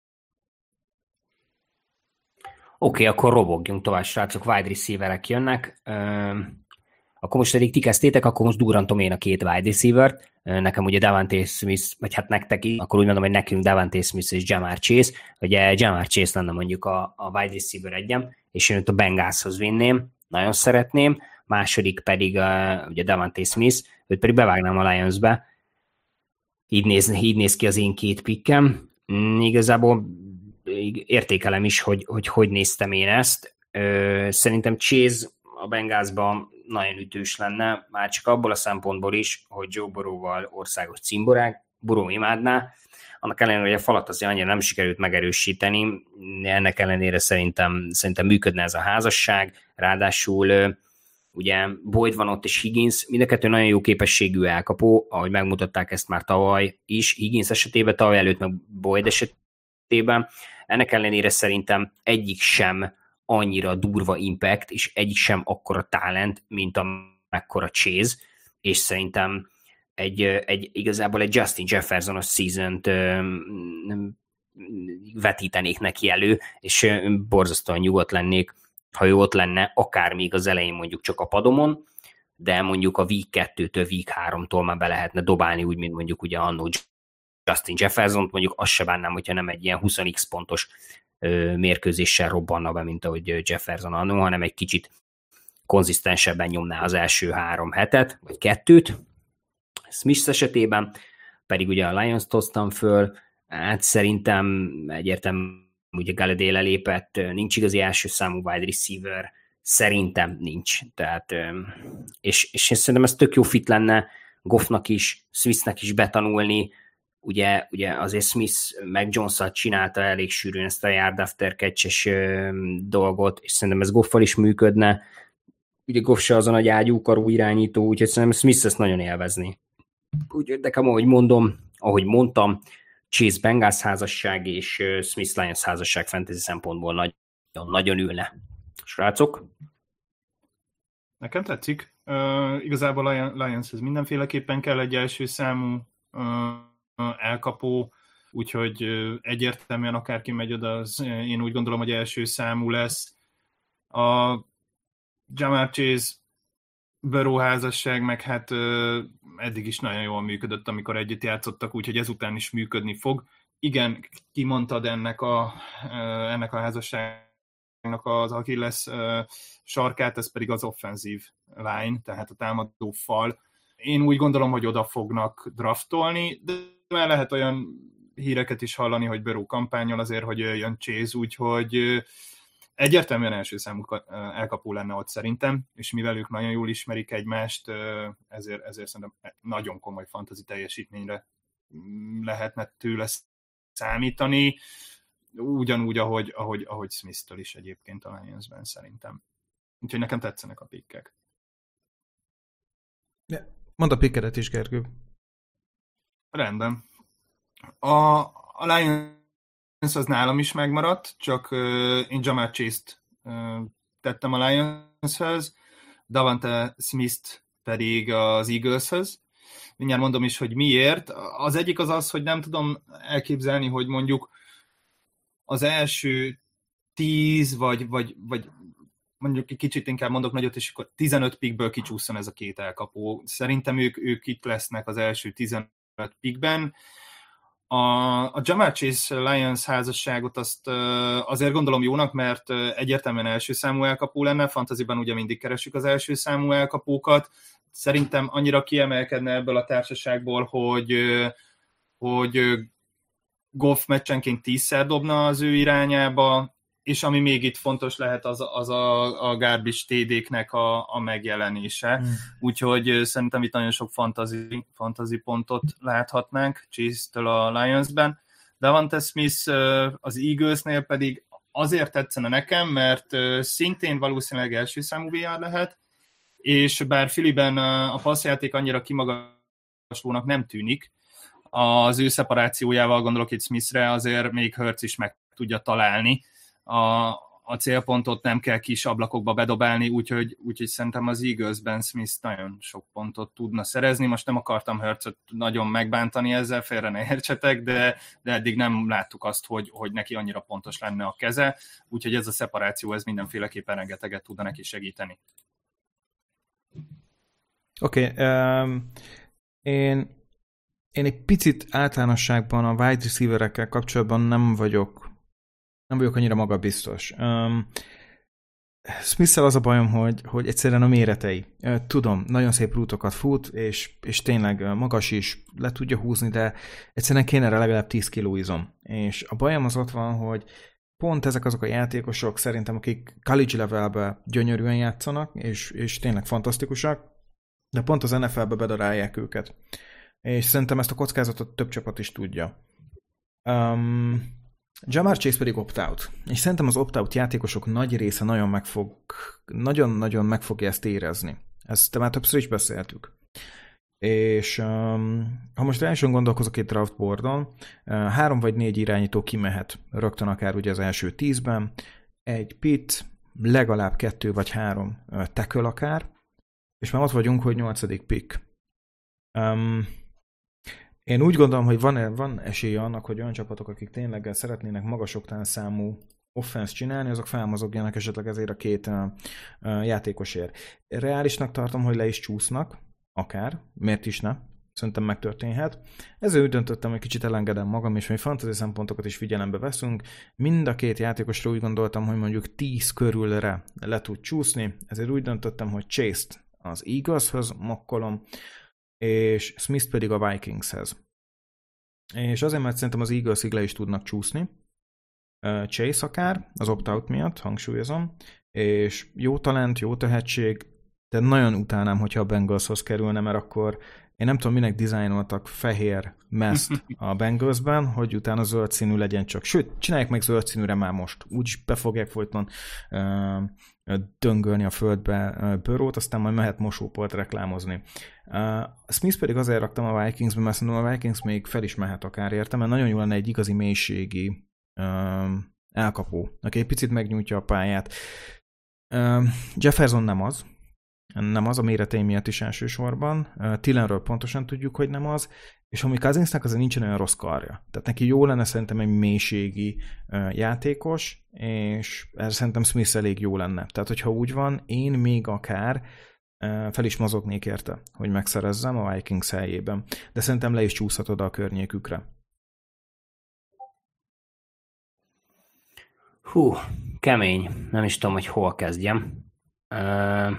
Oké, okay, akkor robogjunk tovább, srácok, wide receiverek jönnek. Uh, akkor most eddig ti kezdtétek, akkor most durrantom én a két wide receivert. Uh, nekem ugye Davante Smith, vagy hát nektek is, akkor úgy mondom, hogy nekünk Davante Smith és Jamar Chase. Ugye Jamar Chase lenne mondjuk a, a wide receiver egyem, és én őt a Bengalshoz vinném, nagyon szeretném. Második pedig uh, ugye Davante Smith, őt pedig bevágnám a Lionsbe. Így néz, így néz ki az én két pikkem. Mm, igazából értékelem is, hogy, hogy hogy néztem én ezt. Szerintem Chase a Bengalsban nagyon ütős lenne, már csak abból a szempontból is, hogy Joe Burrow-val országos cimborák, Burrow imádná, annak ellenére, hogy a falat azért annyira nem sikerült megerősíteni, ennek ellenére szerintem, szerintem működne ez a házasság, ráadásul ugye Boyd van ott és Higgins, mind a kettő nagyon jó képességű elkapó, ahogy megmutatták ezt már tavaly is, Higgins esetében, tavaly előtt meg Boyd esetében, ennek ellenére szerintem egyik sem annyira durva impact, és egyik sem akkora talent, mint amekkora Chase, és szerintem egy, egy, igazából egy Justin Jefferson-os season-t vetítenék neki elő, és borzasztóan nyugodt lennék, ha ő ott lenne, akár még az elején mondjuk csak a padomon, de mondjuk a week kettőtől, week háromtól már be lehetne dobálni, úgy, mint mondjuk ugye annó Justin Jefferson-t, mondjuk azt se bánnám, hogyha nem egy ilyen húsz x pontos ö, mérkőzéssel robbanna be, mint ahogy Jefferson annó, hanem egy kicsit konzisztensebben nyomná az első három hetet, vagy kettőt. Smith esetében pedig ugye a Lions-t hoztam föl, hát szerintem egyértelműen ugye Galladay lelépett, nincs igazi első számú wide receiver, szerintem nincs. Tehát, és, és én szerintem ez tök jó fit lenne Goffnak is, Smithnek is betanulni, ugye, ugye azért Smith meg Jones-szal csinálta elég sűrűn ezt a yard after catch-es dolgot, és szerintem ez Goffal is működne. Ugye Goff se az a nagy ágyúkarú irányító, úgyhogy szerintem Smith ezt nagyon élvezni. Úgyhogy nekem, ahogy mondom, ahogy mondtam, Chase Bengals házasság és Smith Lions házasság fantasy szempontból nagyon, nagyon ülne. Srácok? Nekem tetszik. Uh, igazából a Lionshez mindenféleképpen kell egy első számú uh, elkapó, úgyhogy uh, egyértelműen akárki megy oda, az én úgy gondolom, hogy első számú lesz. A Ja'Marr Chase Burrow házasság meg hát uh, eddig is nagyon jól működött, amikor együtt játszottak, úgyhogy ezután is működni fog. Igen, kimondtad ennek a, uh, ennek a házasságnak az Achilles uh, sarkát, ez pedig az offensive line, tehát a támadó fal. Én úgy gondolom, hogy oda fognak draftolni, de már lehet olyan híreket is hallani, hogy Burrow kampányol azért, hogy jön Chase, úgyhogy uh, egyértelműen első számú elkapó lenne ott szerintem, és mivel ők nagyon jól ismerik egymást, ezért, ezért szerintem nagyon komoly fantasy teljesítményre lehetne tőle számítani, ugyanúgy, ahogy, ahogy, ahogy Smith-től is egyébként a Lionsben szerintem. Úgyhogy nekem tetszenek a pikkek. Mondd a pikkedet is, Gergő. Rendben. A, a Lions az nálam is megmaradt, csak uh, én Ja'Marr Chase-t uh, tettem a Lionshez, Davante Smith-t pedig az Eagleshez. Mindjárt mondom is, hogy miért. Az egyik az az, hogy nem tudom elképzelni, hogy mondjuk az első tíz, vagy, vagy, vagy mondjuk egy kicsit inkább mondok nagyot, és akkor tizenöt pickből kicsúszson ez a két elkapó. Szerintem ők, ők itt lesznek az első tizenöt pickben. A, a Ja'Marr Chase Lions házasságot azt uh, azért gondolom jónak, mert uh, egyértelműen első számú elkapó lenne, fantasyban ugye mindig keresjük az első számú elkapókat. Szerintem annyira kiemelkedne ebből a társaságból, hogy, uh, hogy uh, Goff meccsenként tízszer dobna az ő irányába, és ami még itt fontos lehet, az, az a, a garbage té dé-knek a, a megjelenése. Mm. Úgyhogy szerintem itt nagyon sok fantasy, fantasy pontot láthatnánk Chase-től a Lionsben. Davante Smith az Eaglesnél pedig azért tetszene nekem, mert szintén valószínűleg első számú vé er lehet, és bár Phillyben a passzjáték annyira kimagaslónak nem tűnik, az ő szeparációjával, gondolok itt Smithre, azért még Hurts is meg tudja találni. A, a célpontot nem kell kis ablakokba bedobálni, úgyhogy, úgyhogy szerintem az Eaglesben Smith nagyon sok pontot tudna szerezni. Most nem akartam Hurtsot nagyon megbántani ezzel, félre ne értsetek, de, de eddig nem láttuk azt, hogy, hogy neki annyira pontos lenne a keze, úgyhogy ez a szeparáció, ez mindenféleképpen rengeteget tudna neki segíteni. Oké, okay, um, én, én egy picit általánosságban a wide receiverekkel kapcsolatban nem vagyok Nem vagyok annyira magabiztos. Um, Smith-szel az a bajom, hogy, hogy egyszerűen a méretei. Tudom, nagyon szép rútokat fut, és, és tényleg magas is, le tudja húzni, de egyszerűen kéne rá legalább tíz kiló izom. És a bajom az ott van, hogy pont ezek azok a játékosok szerintem, akik college levelbe gyönyörűen játszanak, és, és tényleg fantasztikusak, de pont az en ef el-be bedarálják őket. És szerintem ezt a kockázatot több csapat is tudja. Um, Jamar Chase pedig opt-out. És szerintem az opt-out játékosok nagy része nagyon meg fog, nagyon-nagyon meg fogja ezt érezni. Ezt már többször is beszéltük. És um, ha most elsőn gondolkozok itt draftboardon, uh, három vagy négy irányító kimehet rögtön akár ugye az első tízben, egy pit, legalább kettő vagy három uh, tackle akár, és már ott vagyunk, hogy nyolcadik pick. Um, én úgy gondolom, hogy van, van esélye annak, hogy olyan csapatok, akik tényleg szeretnének magas oktán számú offense csinálni, azok felmozogjanak esetleg ezért a két uh, uh, játékosért. Reálisnak tartom, hogy le is csúsznak, akár, miért is ne? Szerintem megtörténhet. Ezért úgy döntöttem, hogy kicsit elengedem magam, és még fantasy szempontokat is figyelembe veszünk. Mind a két játékosra úgy gondoltam, hogy mondjuk tíz körülre le tud csúszni, ezért úgy döntöttem, hogy Chase-t az Eagleshoz mokkolom, és Smith pedig a Vikingshez. És azért, mert szerintem az Eaglesig le is tudnak csúszni. Chase akár, az opt-out miatt, hangsúlyozom, és jó talent, jó tehetség, de nagyon utálnám, hogyha a Bengalshoz kerülne, mert akkor én nem tudom, minek dizájnoltak fehér meszt a Bengalsben, hogy utána zöld színű legyen csak. Sőt, csinálják meg zöld színűre már most. Úgyis be fogják folyton uh, döngölni a földbe uh, Burrowt, aztán majd mehet mosópolt reklámozni. Uh, Smith pedig azért raktam a Vikingsbe, mert szerintem a Vikings még fel is mehet akár értem, mert nagyon jó lenne egy igazi mélységi uh, elkapó, aki egy picit megnyújtja a pályát. Uh, Jefferson nem az, nem az, a méretei miatt is elsősorban. Tillenről pontosan tudjuk, hogy nem az, és ami Cousinsnak azért nincsen olyan rossz karja. Tehát neki jó lenne szerintem egy mélységi játékos, és ez szerintem Smith elég jó lenne. Tehát, hogyha úgy van, én még akár fel is mozognék érte, hogy megszerezzem a Vikings helyében. De szerintem le is csúszhatod a környékükre. Hú, kemény. Nem is tudom, hogy hol kezdjem. Uh...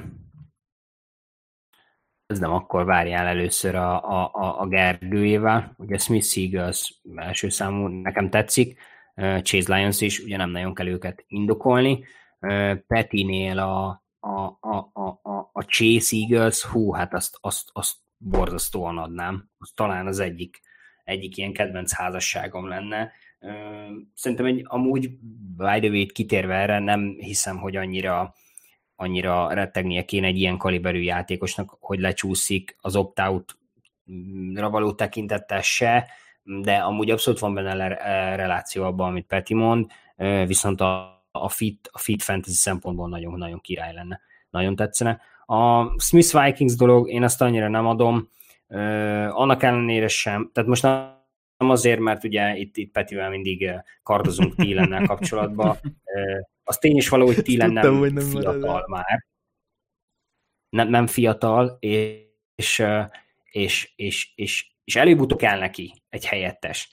Ez nem, akkor várjál először a, a, a Gergőjével. Ugye Smith Eagles első számú, nekem tetszik. Chase Lions is, ugye nem nagyon kell őket indokolni. Petinél a, a, a, a, a Chase Eagles, hú, hát azt, azt, azt borzasztóan adnám. Az talán az egyik, egyik ilyen kedvenc házasságom lenne. Szerintem egy, amúgy, by the way, kitérve erre, nem hiszem, hogy annyira annyira rettegnie kéne egy ilyen kaliberű játékosnak, hogy lecsúszik az opt-out-ra való tekintettel se, de amúgy abszolút van benne reláció abban, amit Peti mond, viszont a, a, fit, a fit fantasy szempontból nagyon-nagyon király lenne. Nagyon tetszene. A Smith Vikings dolog, én azt annyira nem adom, annak ellenére sem, tehát most nem azért, mert ugye itt, itt Petivel mindig kardozunk Thielennel kapcsolatban. Az tény is való, hogy Thielen nem, nem fiatal már. Nem, nem fiatal, és, és, és, és, és előbb-utóbb kell neki egy helyettes.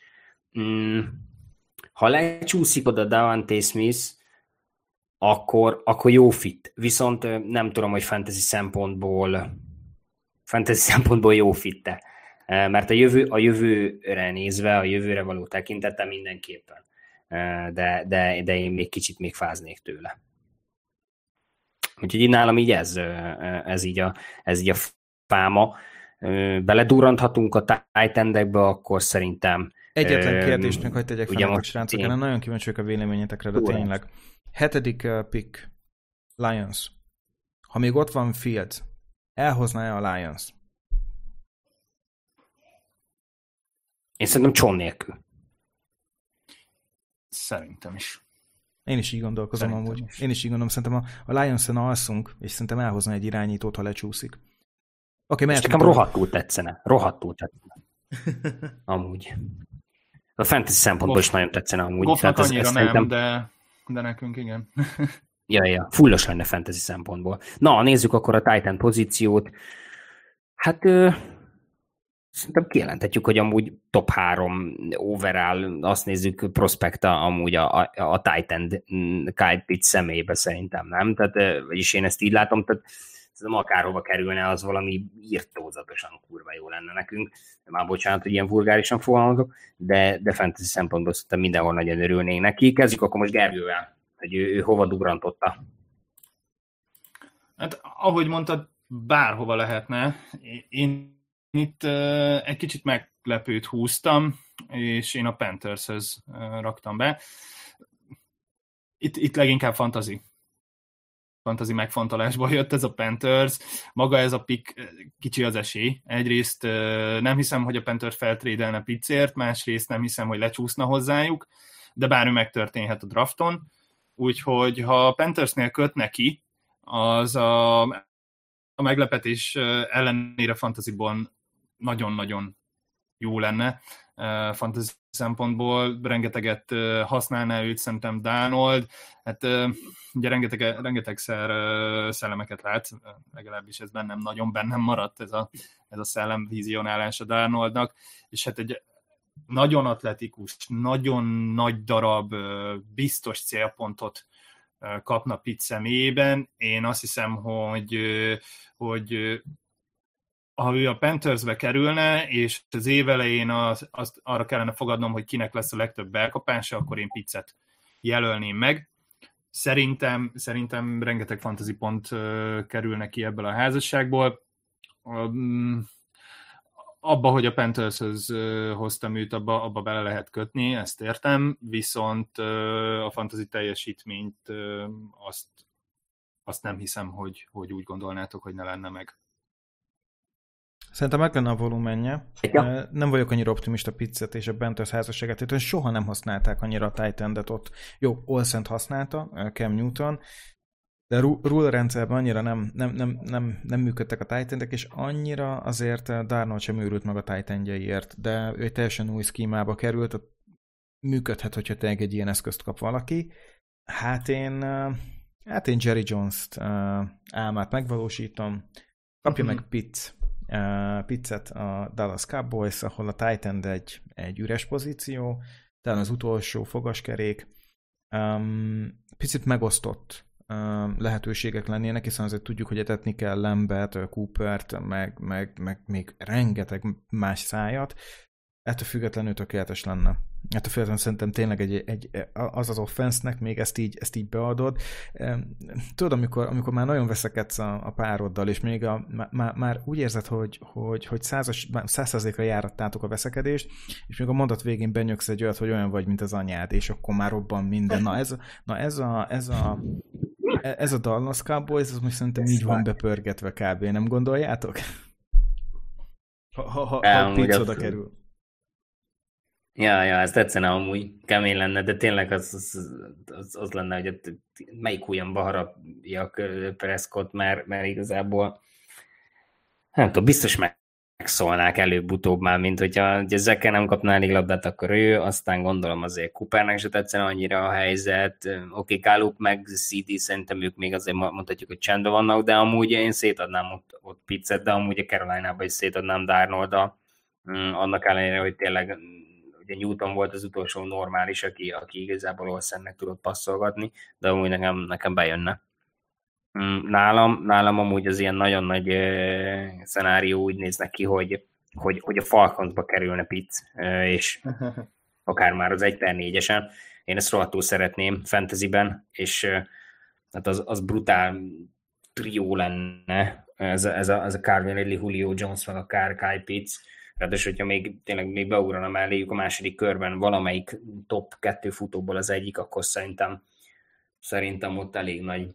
Ha lecsúszik oda Davante Smith, akkor, akkor jó fit. Viszont nem tudom, hogy fantasy szempontból fantasy szempontból jó fitte. Mert a, jövő, a jövőre nézve, a jövőre való tekintettel mindenképpen. De, de, de én még kicsit még fáznék tőle. Úgyhogy így nálam így ez, ez, így a, ez így a fáma. Beledurranthatunk a tight endekbe, akkor szerintem... Egyetlen kérdést meg, hogy tegyek fel, hogy srácok, én... én nagyon kíváncsi vagyok a véleményetekre, de tényleg. Hetedik pick, Lions. Ha még ott van Fields, elhozná-e a Lions? Én szerintem Cson nélkül. Szerintem is. Én is így gondolkozom szerintem amúgy. Is. Én is így gondolom, szerintem a, a Lions-en alszunk, és szerintem elhozna egy irányítót, ha lecsúszik. Okay, és nekem rohadtul tetszene. Rohadtul tetszene. Amúgy. A fantasy szempontból is nagyon tetszene amúgy. Goffnak annyira ez, ez nem, szerintem... de, de nekünk igen. ja, ja, fullos lenne fantasy szempontból. Na, nézzük akkor a Titan pozíciót. Hát... Ö... Szerintem kijelenthetjük, hogy amúgy top három overall, azt nézzük, prospekta amúgy a, a, a Titan Kyle Pitts személybe szerintem, nem? Tehát, vagyis én ezt így látom, tehát Szerintem akárhova kerülne, az valami írtózatosan kurva jó lenne nekünk. De már bocsánat, hogy ilyen vulgárisan fogalmazok, de, de fantasy szempontból szerintem mindenhol nagyon örülnénk neki. Kezdjük akkor most Gergővel, hogy ő, ő hova dugrantotta. Hát ahogy mondtad, bárhova lehetne. Én itt uh, egy kicsit meglepőt húztam, és én a Panthershez uh, raktam be. Itt, itt leginkább fantasy. Fantasy megfontolásból jött ez a Panthers. Maga ez a pick, kicsi az esély. Egyrészt uh, nem hiszem, hogy a Panthers feltrédelne piccért, másrészt nem hiszem, hogy lecsúszna hozzájuk, de bármi megtörténhet a drafton. Úgyhogy ha a Panthersnél köt neki, az a, a meglepetés ellenére fantasyban nagyon-nagyon jó lenne. Fantasy szempontból rengeteget használná őt szerintem Darnold. Hát ugye rengeteg, rengetegszer szellemeket lát, legalábbis ez bennem nagyon bennem maradt ez a, ez a szellemvizionálás a Darnoldnak, és hát egy nagyon atletikus, nagyon nagy darab, biztos célpontot kapna Pitt személyében. Én azt hiszem, hogy, hogy ha ő a Panthersbe kerülne, és az év elején az, azt arra kellene fogadnom, hogy kinek lesz a legtöbb belkapása, akkor én Pittet jelölném meg. Szerintem, szerintem rengeteg fantasy pont kerül neki ebből a házasságból. Abba, hogy a Panthershez hoztam őt, abba, abba bele lehet kötni, ezt értem, viszont a fantasy teljesítményt azt, azt nem hiszem, hogy, hogy úgy gondolnátok, hogy ne lenne meg. Szerintem meg lenne a volumenje. Ja. Nem vagyok annyira optimista Pittet és a Panthers házasságát, tehát soha nem használták annyira a tight endet ott. Jó, Olsent használta, Cam Newton, de rule rendszerben annyira nem, nem, nem, nem, nem működtek a tight endek, és annyira azért Darnold sem őrült meg a tight endjeiért, de ő egy teljesen új szkímába került, működhet, hogyha tényleg egy ilyen eszközt kap valaki. Hát én, hát én Jerry Jones-t álmát megvalósítom, kapja mm-hmm. meg Pitts. Uh, Pittet a Dallas Cowboys, ahol a tight end egy, egy üres pozíció, talán az utolsó fogaskerék. Um, picit megosztott um, lehetőségek lennének, hiszen azért tudjuk, hogy etetni kell Lambert, Coopert, meg, meg, meg még rengeteg más szájat. Ettől függetlenül tökéletes lenne. Ettől függetlenül szerintem tényleg egy, egy, az az offense-nek még ezt így, ezt így beadod. Tudod, amikor, amikor már nagyon veszekedsz a, a pároddal, és még a, már, már úgy érzed, hogy, hogy, hogy száz százalékra járattátok a veszekedést, és még a mondat végén benyöksz egy olyat, hogy olyan vagy, mint az anyád, és akkor már robban minden. Na ez, na ez a, ez a, ez a Dallas Cowboys, ez most szerintem így van bepörgetve kb. Nem gondoljátok? Ha, ha, ha, ha Pitts oda kerül. Ja, ja, ez tetszene amúgy, kemény lenne, de tényleg az, az, az, az lenne, hogy ott melyik ujjamba harapjak Prescott, mert, mert igazából nem tudom, biztos megszólnák előbb-utóbb már, mint hogyha ezekkel nem kapná elég labdát, akkor ő, aztán gondolom azért Coopernek se tetszene annyira a helyzet, oké, okay, Gallup meg cé dé, szerintem ők még azért mondhatjuk, hogy csendben vannak, de amúgy én szétadnám ott, ott Pittet, de amúgy a Caroline-ban is szétadnám Darnold-a, annak ellenére, hogy tényleg ugye Newton volt az utolsó normális, aki, aki igazából Olsennek tudott passzolgatni, de amúgy nekem, nekem bejönne. Nálam, nálam amúgy az ilyen nagyon nagy uh, szenárió úgy néznek ki, hogy, hogy, hogy a Falconsba kerülne Pitts, uh, és akár már az egy per négyesen. Én ezt rohadtul szeretném fantasyben, és uh, hát az, az brutál trió lenne, ez a, ez a, ez a Calvin Ridley, Julio Jones, meg akár Kyle Pitts. Ráadásul, hogyha még tényleg még beugrana melléjük a második körben valamelyik top kettő futóból az egyik, akkor szerintem, szerintem ott elég nagy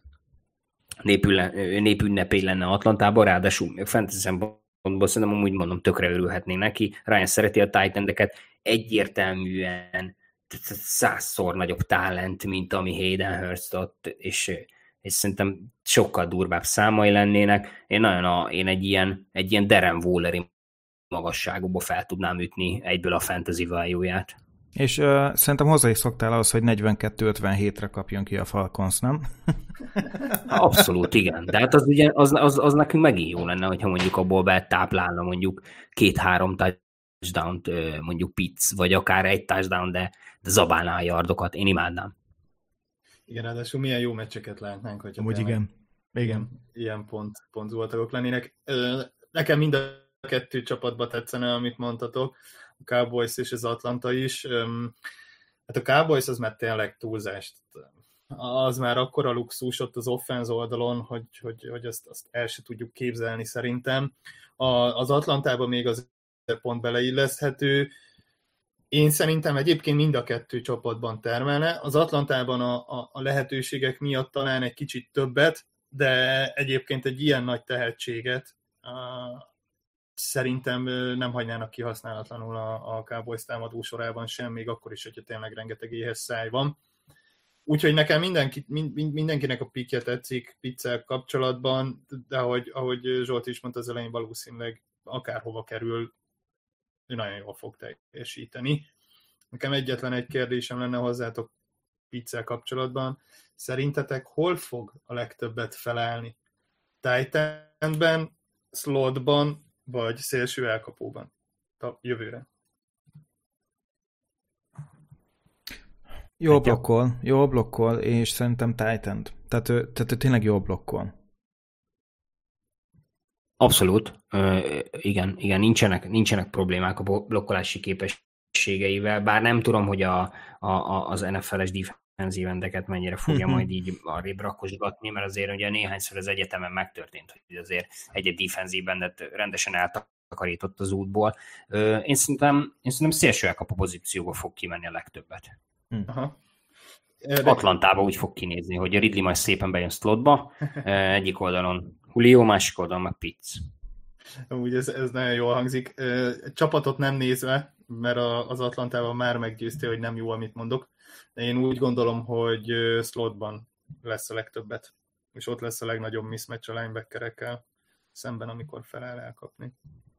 népünnepé lenne Atlantában, ráadásul fantasy szempontból szerintem amúgy mondom, tökre örülhetnénk neki. Ryan szereti a tight endeket, egyértelműen százszor nagyobb talent, mint ami Hayden Hurst ott, és, és szerintem sokkal durvább számai lennének. Én nagyon a, én egy ilyen, egy ilyen Darren Waller magasságúba fel tudnám ütni egyből a fantasy value-ját. És uh, szerintem hozzá is szoktál ahhoz, hogy negyvenkettő ötvenhétre kapjon ki a Falcons, nem? Abszolút, igen. De hát az, ugye, az, az, az nekünk megint jó lenne, hogyha mondjuk abból betáplálna mondjuk két-három touchdown-t, mondjuk Pitts, vagy akár egy touchdown, de, de zabálná a yardokat. Én imádnám. Igen, ráadásul milyen jó meccseket látnánk, hogyha Úgy igen. Igen. Ilyen pont, pont zuhatagok lennének. Nekem mind a kettő csapatba tetszene, amit mondtatok, a Cowboys és az Atlanta is. Hát a Cowboys az már tényleg túlzást. Az már akkora luxus ott az offense oldalon, hogy, hogy, hogy azt, azt el se tudjuk képzelni szerintem. A, az Atlantában még az pont beleilleszthető. Én szerintem egyébként mind a kettő csapatban termelne. Az Atlantában a, a, a lehetőségek miatt talán egy kicsit többet, de egyébként egy ilyen nagy tehetséget uh, szerintem nem hagynának kihasználatlanul a, a Cowboys támadó sorában sem, még akkor is, hogyha tényleg rengeteg éhes száj van. Úgyhogy nekem mindenki, mind, mindenkinek a pikje tetszik Pittszel kapcsolatban, de ahogy, ahogy Zsolt is mondta az elején, valószínűleg akárhova kerül, ő nagyon jól fog teljesíteni. Nekem egyetlen egy kérdésem lenne hozzátok Pittszel kapcsolatban. Szerintetek hol fog a legtöbbet felállni? Tight endben, slotban, vagy szélső elkapóban a jövőre? Jó blokkol, jó blokkol, és szerintem tight end. Tehát ő, tehát ő tényleg jó blokkol. Abszolút. Uh, igen, igen, nincsenek, nincsenek problémák a blokkolási képességeivel, bár nem tudom, hogy a, a, az en ef el-es defensív endeket mennyire fogja majd így arrébb rakosgatni, mert azért ugye néhányszor az egyetemen megtörtént, hogy azért egy-egy defensív endet rendesen eltakarított az útból. Uh, én szerintem, én szerintem szélső elkapó pozícióba fog kimenni a legtöbbet. Aha. Atlantában úgy fog kinézni, hogy a Ridley majd szépen bejön slotba, egyik oldalon Julio, másik oldalon meg Pitts. Úgy ez, ez nagyon jól hangzik. Csapatot nem nézve, mert az Atlantában már meggyőzte, hogy nem jó, amit mondok, de én úgy gondolom, hogy slotban lesz a legtöbbet, és ott lesz a legnagyobb mismatch a linebackerekkel szemben, amikor feláll elkapni.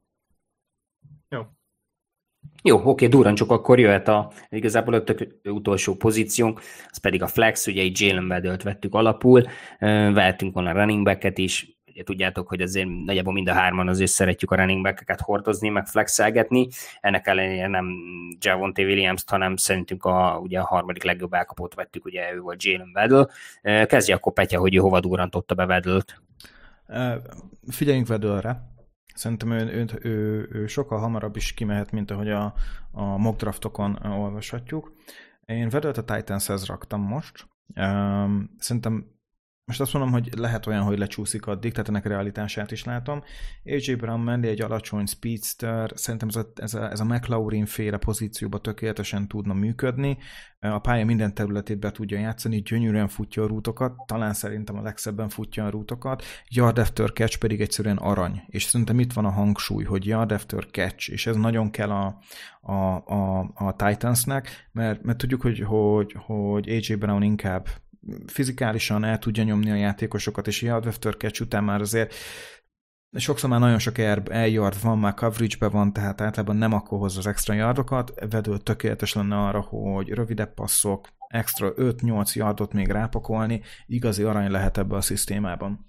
Jó. Jó, oké, durrancsok, akkor jöhet a igazából a utolsó pozíciónk, az pedig a flex, ugye így Jalen Waddle-t vettük alapul, vehetünk volna running backet is, ugye tudjátok, hogy azért nagyjából mind a hárman azért szeretjük a running backeket hordozni, meg flexelgetni, ennek ellenére nem Javonte Williams-t, hanem szerintünk a, ugye a harmadik legjobb elkapót vettük, ugye ő volt Jalen Waddle. Kezdje akkor Petya, hogy ő hova durrantotta be Waddle-t. Figyeljünk Waddle-re. Szerintem ő, ő, ő, ő sokkal hamarabb is kimehet, mint ahogy a, a mock draftokon olvashatjuk. Én Waddle-t a Titanshez raktam most. Um, szerintem most azt mondom, hogy lehet olyan, hogy lecsúszik addig, tehát ennek realitását is látom. á jé Brown mellé egy alacsony speedster, szerintem ez a, ez a, ez a McLaurin féle pozícióba tökéletesen tudna működni. A pálya minden területét be tudja játszani, gyönyörűen futja a rútokat, talán szerintem a legszebben futja a rútokat. Yard after catch pedig egyszerűen arany. És szerintem itt van a hangsúly, hogy yard after catch, és ez nagyon kell a, a, a, a Titansnek, mert, mert tudjuk, hogy, hogy, hogy á jé Brown inkább fizikálisan el tudja nyomni a játékosokat, és yard after catch után már azért sokszor már nagyon sok air yard van, már coverage-be van, tehát általában nem akkor hozza az extra yardokat. Waddle tökéletes lenne arra, hogy rövidebb passzok, extra öt-nyolc yardot még rápakolni, igazi arany lehet ebbe a szisztémában.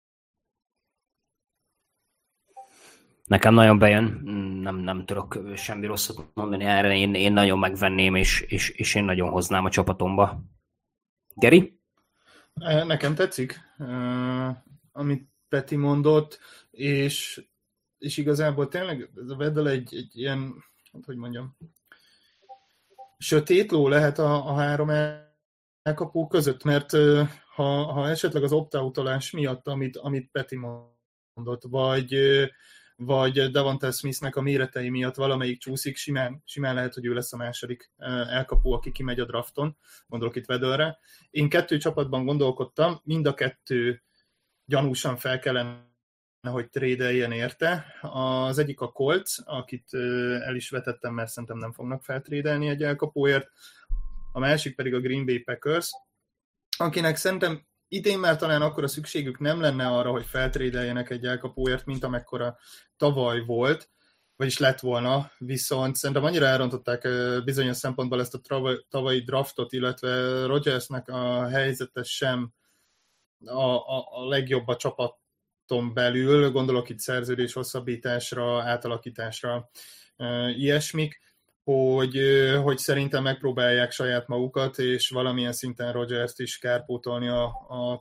Nekem nagyon bejön, nem, nem tudok semmi rosszat mondani erre, én, én nagyon megvenném, és, és, és én nagyon hoznám a csapatomba. Geri? Nekem tetszik, amit Peti mondott, és, és igazából tényleg ez a Waddle egy, egy ilyen, hogy mondjam, sötét ló lehet a, a három elkapó között, mert ha, ha esetleg az opt-outolás miatt, amit, amit Peti mondott, vagy, vagy Devonta Smithnek a méretei miatt valamelyik csúszik, simán, simán lehet, hogy ő lesz a második elkapó, aki kimegy a drafton, gondolok itt Waddle-re. Én kettő csapatban gondolkodtam, mind a kettő gyanúsan fel kellene, hogy trédeljen érte. Az egyik a Colts, akit el is vetettem, mert szerintem nem fognak feltrédelni egy elkapóért. A másik pedig a Green Bay Packers, akinek szerintem idén már talán akkora szükségük nem lenne arra, hogy feltrédeljenek egy elkapóért, mint amekkora tavaly volt, vagyis lett volna, viszont szerintem annyira elrontották bizonyos szempontból ezt a tavalyi draftot, illetve Rodgersnek a helyzete sem a, a, a legjobb a csapaton belül, gondolok itt szerződés hosszabbításra, átalakításra, ilyesmik, hogy, hogy szerintem megpróbálják saját magukat, és valamilyen szinten Rodgers-t is kárpótolni a, a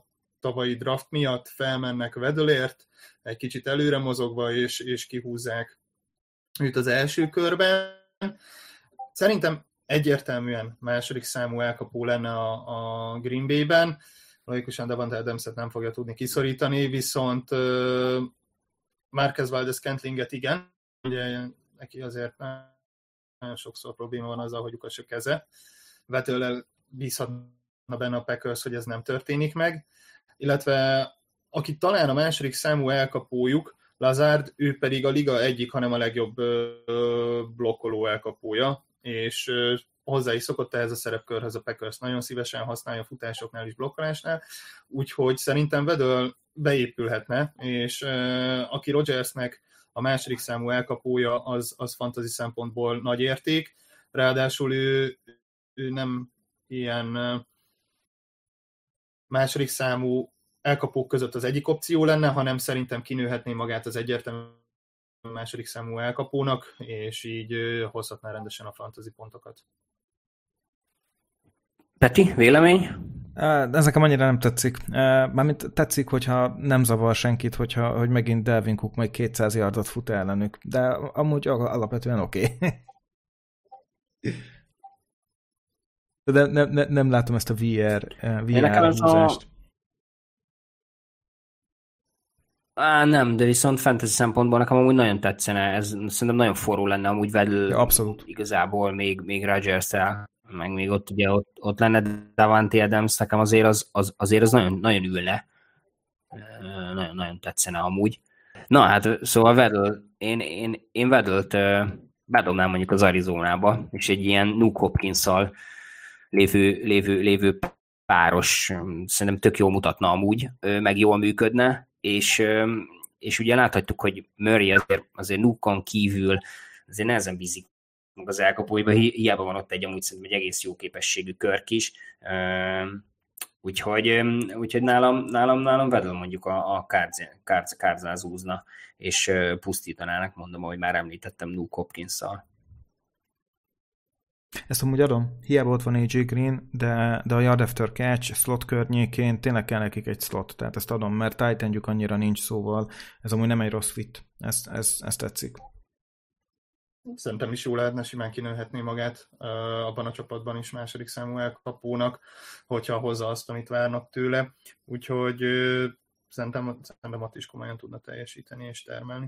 tavalyi draft miatt felmennek Weddleért, egy kicsit előre mozogva, és, és kihúzzák őt az első körben. Szerintem egyértelműen második számú elkapó lenne a, a Green Bay-ben. Logikusan Davante Adamset nem fogja tudni kiszorítani, viszont uh, Marquez Valdes-Scantlinget igen, ugye neki azért nagyon sokszor probléma van azzal, hogy lyukas a keze. Vetőlel bízhatna benne a Packers, hogy ez nem történik meg. Illetve aki talán a második számú elkapójuk, Lazard, ő pedig a liga egyik, hanem a legjobb ö, blokkoló elkapója, és ö, hozzá is szokott ehhez a szerepkörhöz a Packers, nagyon szívesen használja a futásoknál és blokkolásnál, úgyhogy szerintem Weddle beépülhetne, és ö, aki Rodgersnek a második számú elkapója, az, az fantasy szempontból nagy érték, ráadásul ő, ő nem ilyen második számú elkapók között az egyik opció lenne, hanem szerintem kinőhetné magát az egyértelmű második számú elkapónak, és így hozhatná rendesen a fantasy pontokat. Peti, vélemény? Ez nekem annyira nem tetszik. Mármint tetszik, hogyha nem zavar senkit, hogyha, hogy megint Dalvin Cook majd kétszáz yardot fut ellenük, de amúgy alapvetően oké. Okay. De ne, ne, nem látom ezt a vé er, vé er húzást. Á, nem, de viszont fantasy szempontból nekem amúgy nagyon tetszene, ez szerintem nagyon forró lenne amúgy Weddle, ja, abszolút. Igazából még, még Rodgers-el, meg még ott ugye ott, ott lenne Davante Adams, nekem azért az, az, azért az nagyon, nagyon ülne, nagyon, nagyon tetszene amúgy. Na hát, szóval Weddle, én, én, én Weddle-t bedobnám mondjuk az Arizonába, és egy ilyen Nuke Hopkins-szal lévő, lévő, lévő páros szerintem tök jól mutatna amúgy, meg jól működne, és, és ugye láthatjuk, hogy Murray azért, azért Nuke-on kívül azért nehezen bízik meg az elkapóiba, hiába van ott egy amúgy szerintem egy egész jó képességű Kirk is, úgyhogy, úgyhogy nálam, nálam, nálam Weddle mondjuk a, a kárdzázúzna, és pusztítanának, mondom, ahogy már említettem, Nuke Hopkins-szal. Ezt amúgy adom. Hiába ott van á jé Green, de, de a yard after catch slot környékén tényleg kell nekik egy slot, tehát ezt adom, mert tight endjük annyira nincs, szóval ez amúgy nem egy rossz fit. Ezt, ezt, ezt tetszik. Szerintem is jó lehetne, simán kinőhetné magát uh, abban a csapatban is második számú elkapónak, hogyha hozza azt, amit várnak tőle. Úgyhogy uh, szerintem, szerintem ott is komolyan tudna teljesíteni és termelni.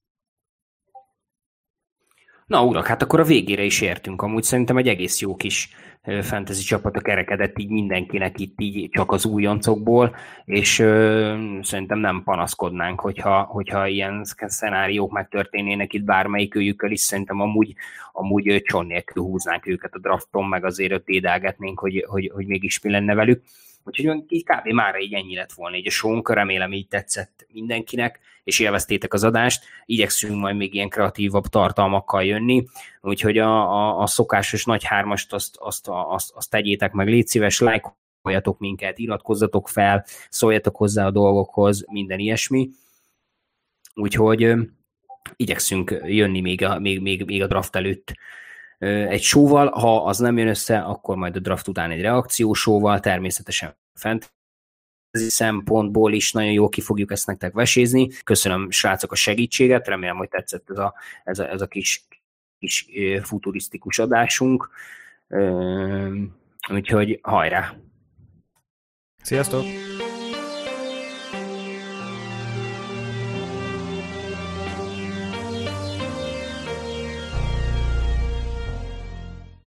Na urak, hát akkor a végére is értünk. Amúgy szerintem egy egész jó kis fantasy csapat a kerekedett így mindenkinek itt így csak az újoncokból, és ö, szerintem nem panaszkodnánk, hogyha, hogyha ilyen szenáriók megtörténnének itt bármelyikőjükkel is, szerintem amúgy, amúgy cson nélkül húznánk őket a drafton, meg azért ott édelgetnénk, hogy, hogy, hogy mégis mi lenne velük. Úgyhogy így kb. Mára így ennyi lett volna így a sonk, remélem így tetszett mindenkinek, és élveztétek az adást, igyekszünk majd még ilyen kreatívabb tartalmakkal jönni, úgyhogy a, a, a szokásos nagy hármast azt, azt, azt, azt tegyétek meg, légy szíves, lájkoljatok minket, iratkozzatok fel, szóljatok hozzá a dolgokhoz, minden ilyesmi, úgyhogy igyekszünk jönni még a, még, még, még a draft előtt egy showval, ha az nem jön össze, akkor majd a draft után egy reakciósóval, természetesen fent szempontból is nagyon jól ki fogjuk ezt nektek vesézni. Köszönöm, srácok, a segítséget, remélem, hogy tetszett ez a, ez a, ez a kis, kis futurisztikus adásunk. Úgyhogy hajrá! Sziasztok!